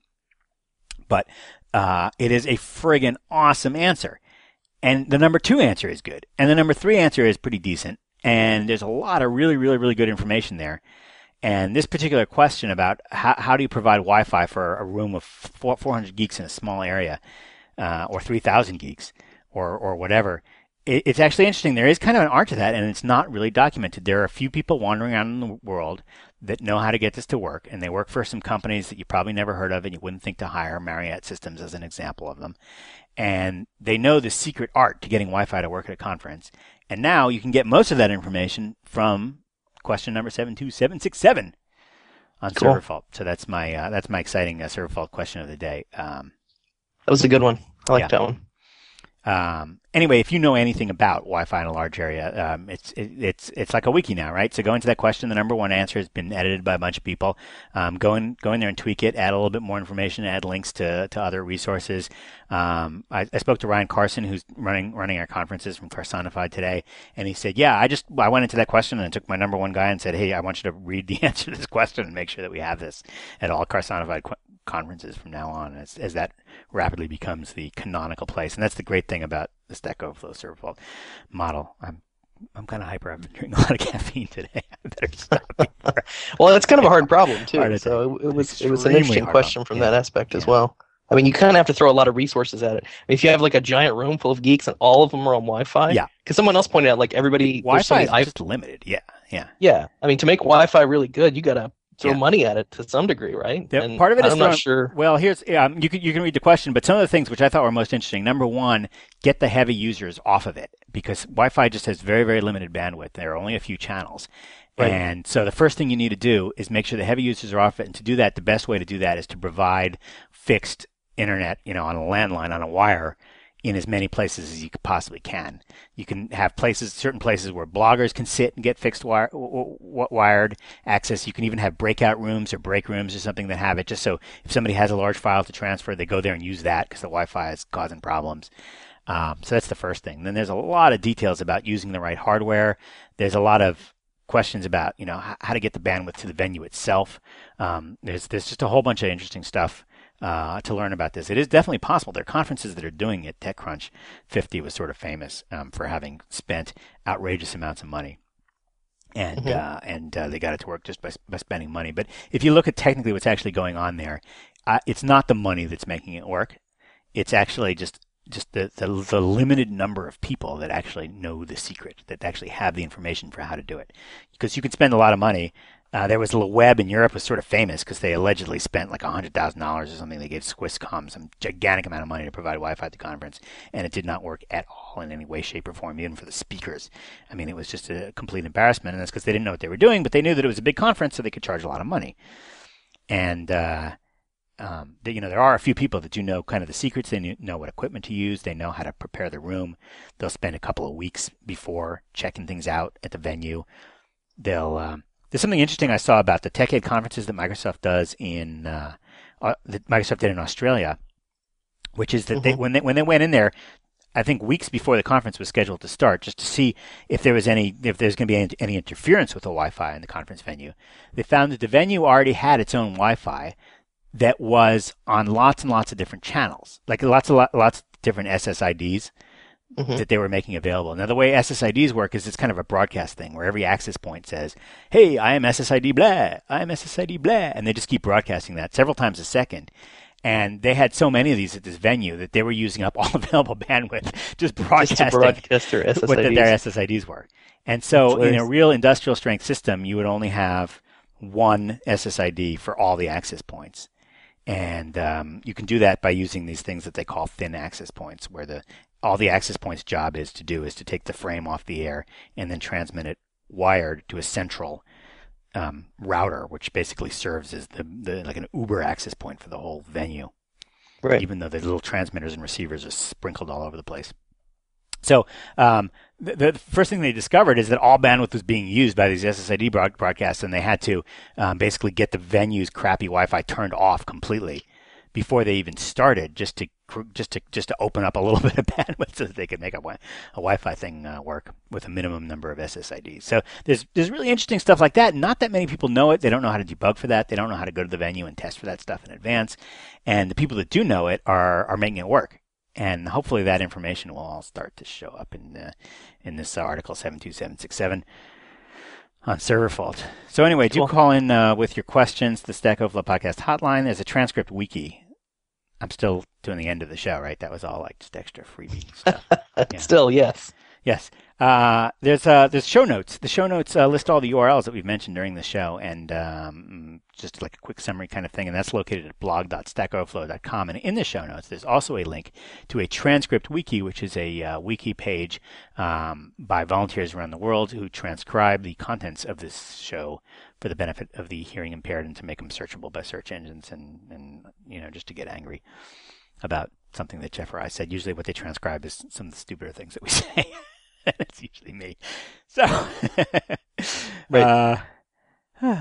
but uh, it is a friggin' awesome answer. And the number two answer is good, and the number three answer is pretty decent. And there's a lot of really, really, really good information there. And this particular question about how, how do you provide Wi-Fi for a room of four hundred geeks in a small area, uh, or three thousand geeks, or or whatever, it, it's actually interesting. There is kind of an art to that, and it's not really documented. There are a few people wandering around in the world that know how to get this to work, and they work for some companies that you probably never heard of and you wouldn't think to hire. Marriott Systems as an example of them. And they know the secret art to getting Wi-Fi to work at a conference. And now you can get most of that information from question number seven two seven six seven on cool. Server Fault. So that's my uh, that's my exciting uh, Server Fault question of the day. Um, that was a good one. I like yeah. that one. Um, anyway, if you know anything about Wi-Fi in a large area, um, it's it, it's it's like a wiki now, right? So go into that question. The number one answer has been edited by a bunch of people. Um, go in go in there and tweak it. Add a little bit more information. Add links to to other resources. Um, I, I spoke to Ryan Carson, who's running running our conferences from Carsonified today, and he said, "Yeah, I just I went into that question and I took my number one guy and said, hey, I want you to read the answer to this question and make sure that we have this at all Carsonified qu- conferences from now on as as that rapidly becomes the canonical place." And that's the great thing about the Stack Overflow Server Fault model. I'm I'm kind of hyper. I've been drinking a lot of caffeine today. I better stop. Well, it's kind of a hard problem too. Hard so it, it was Extremely it was an interesting question from yeah. that aspect yeah. as well. I mean, you kind of have to throw a lot of resources at it. I mean, if you have like a giant room full of geeks and all of them are on Wi-Fi, yeah. Because someone else pointed out, like everybody, Wi-Fi so is just limited. Yeah, yeah, yeah. I mean, to make Wi-Fi really good, you gotta throw yeah. money at it to some degree, right? Yeah, and part of it is I'm throwing, not sure. Well, here's um, you can you can read the question, but some of the things which I thought were most interesting. Number one, get the heavy users off of it because Wi-Fi just has very very limited bandwidth. There are only a few channels. Right. And so the first thing you need to do is make sure the heavy users are off it. And to do that, the best way to do that is to provide fixed internet, you know, on a landline, on a wire, in as many places as you possibly can. You can have places, certain places where bloggers can sit and get fixed wire, w- w- wired access. You can even have breakout rooms or break rooms or something that have it, just so if somebody has a large file to transfer, they go there and use that because the Wi-Fi is causing problems. Um, so that's the first thing. Then there's a lot of details about using the right hardware. There's a lot of questions about, you know, how to get the bandwidth to the venue itself. Um, there's there's just a whole bunch of interesting stuff uh, to learn about this. It is definitely possible. There are conferences that are doing it. TechCrunch fifty was sort of famous um, for having spent outrageous amounts of money. And mm-hmm. uh, and uh, they got it to work just by, by spending money. But if you look at technically what's actually going on there, uh, it's not the money that's making it work. It's actually just just the, the the limited number of people that actually know the secret, that actually have the information for how to do it. Because you can spend a lot of money. Uh, there was a web in Europe was sort of famous because they allegedly spent like one hundred thousand dollars or something. They gave Swisscom some gigantic amount of money to provide Wi-Fi at the conference, and it did not work at all in any way, shape, or form, even for the speakers. I mean, it was just a complete embarrassment, and that's because they didn't know what they were doing, but they knew that it was a big conference, so they could charge a lot of money. And uh, um, the, you know, there are a few people that do know kind of the secrets. They knew, know what equipment to use. They know how to prepare the room. They'll spend a couple of weeks before checking things out at the venue. They'll um, There's something interesting I saw about the TechEd conferences that Microsoft does in uh, uh, that Microsoft did in Australia, which is that mm-hmm. they when they when they went in there, I think weeks before the conference was scheduled to start, just to see if there was any if there's going to be any, any interference with the Wi-Fi in the conference venue. They found that the venue already had its own Wi-Fi that was on lots and lots of different channels, like lots of lots of different S S I Ds Mhm. that they were making available. Now, the way S S I Ds work is it's kind of a broadcast thing where every access point says, hey, I am S S I D blah, I am S S I D blah, and they just keep broadcasting that several times a second. And they had so many of these at this venue that they were using up all available bandwidth just broadcasting Just to broadcast their S S I Ds. what their S S I Ds were. And so That's in a nice. real industrial strength system, you would only have one S S I D for all the access points. And um, you can do that by using these things that they call thin access points, where the all the access points' job is to do is to take the frame off the air and then transmit it wired to a central um, router, which basically serves as the, the like an Uber access point for the whole venue. Right. Even though the little transmitters and receivers are sprinkled all over the place. So um, the, the first thing they discovered is that all bandwidth was being used by these S S I D broad- broadcasts, and they had to um, basically get the venue's crappy Wi-Fi turned off completely before they even started, just to just to just to open up a little bit of bandwidth so that they could make a, wi- a Wi-Fi thing uh, work with a minimum number of S S I Ds. So there's there's really interesting stuff like that. Not that many people know it. They don't know how to debug for that. They don't know how to go to the venue and test for that stuff in advance. And the people that do know it are are making it work. And hopefully that information will all start to show up in uh, in this uh, article seven two seven six seven on Server Fault. So anyway, do Cool. call in uh, with your questions to the Stack Overflow podcast hotline. There's a transcript wiki. I'm still doing the end of the show, right? That was all like just extra freebie stuff. Yeah. Still, yes. Yes. Uh, there's uh, there's show notes. The show notes uh, list all the U R Ls that we've mentioned during the show, and um, just like a quick summary kind of thing. And that's located at blog dot stack overflow dot com. And in the show notes, there's also a link to a transcript wiki, which is a uh, wiki page um, by volunteers around the world who transcribe the contents of this show for the benefit of the hearing impaired and to make them searchable by search engines, and, and you know, just to get angry about something that Jeff or I said. Usually what they transcribe is some of the stupider things that we say. It's usually me. So, Right. uh,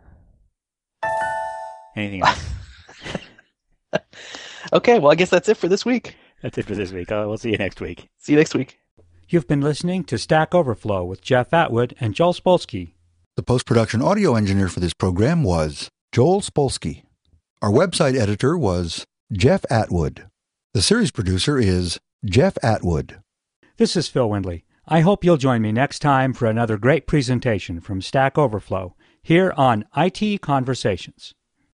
anything else? Okay, well, I guess that's it for this week. That's it for this week. Uh, we'll see you next week. See you next week. You've been listening to Stack Overflow with Jeff Atwood and Joel Spolsky. The post-production audio engineer for this program was Joel Spolsky. Our website editor was Jeff Atwood. The series producer is Jeff Atwood. This is Phil Windley. I hope you'll join me next time for another great presentation from Stack Overflow here on I T Conversations.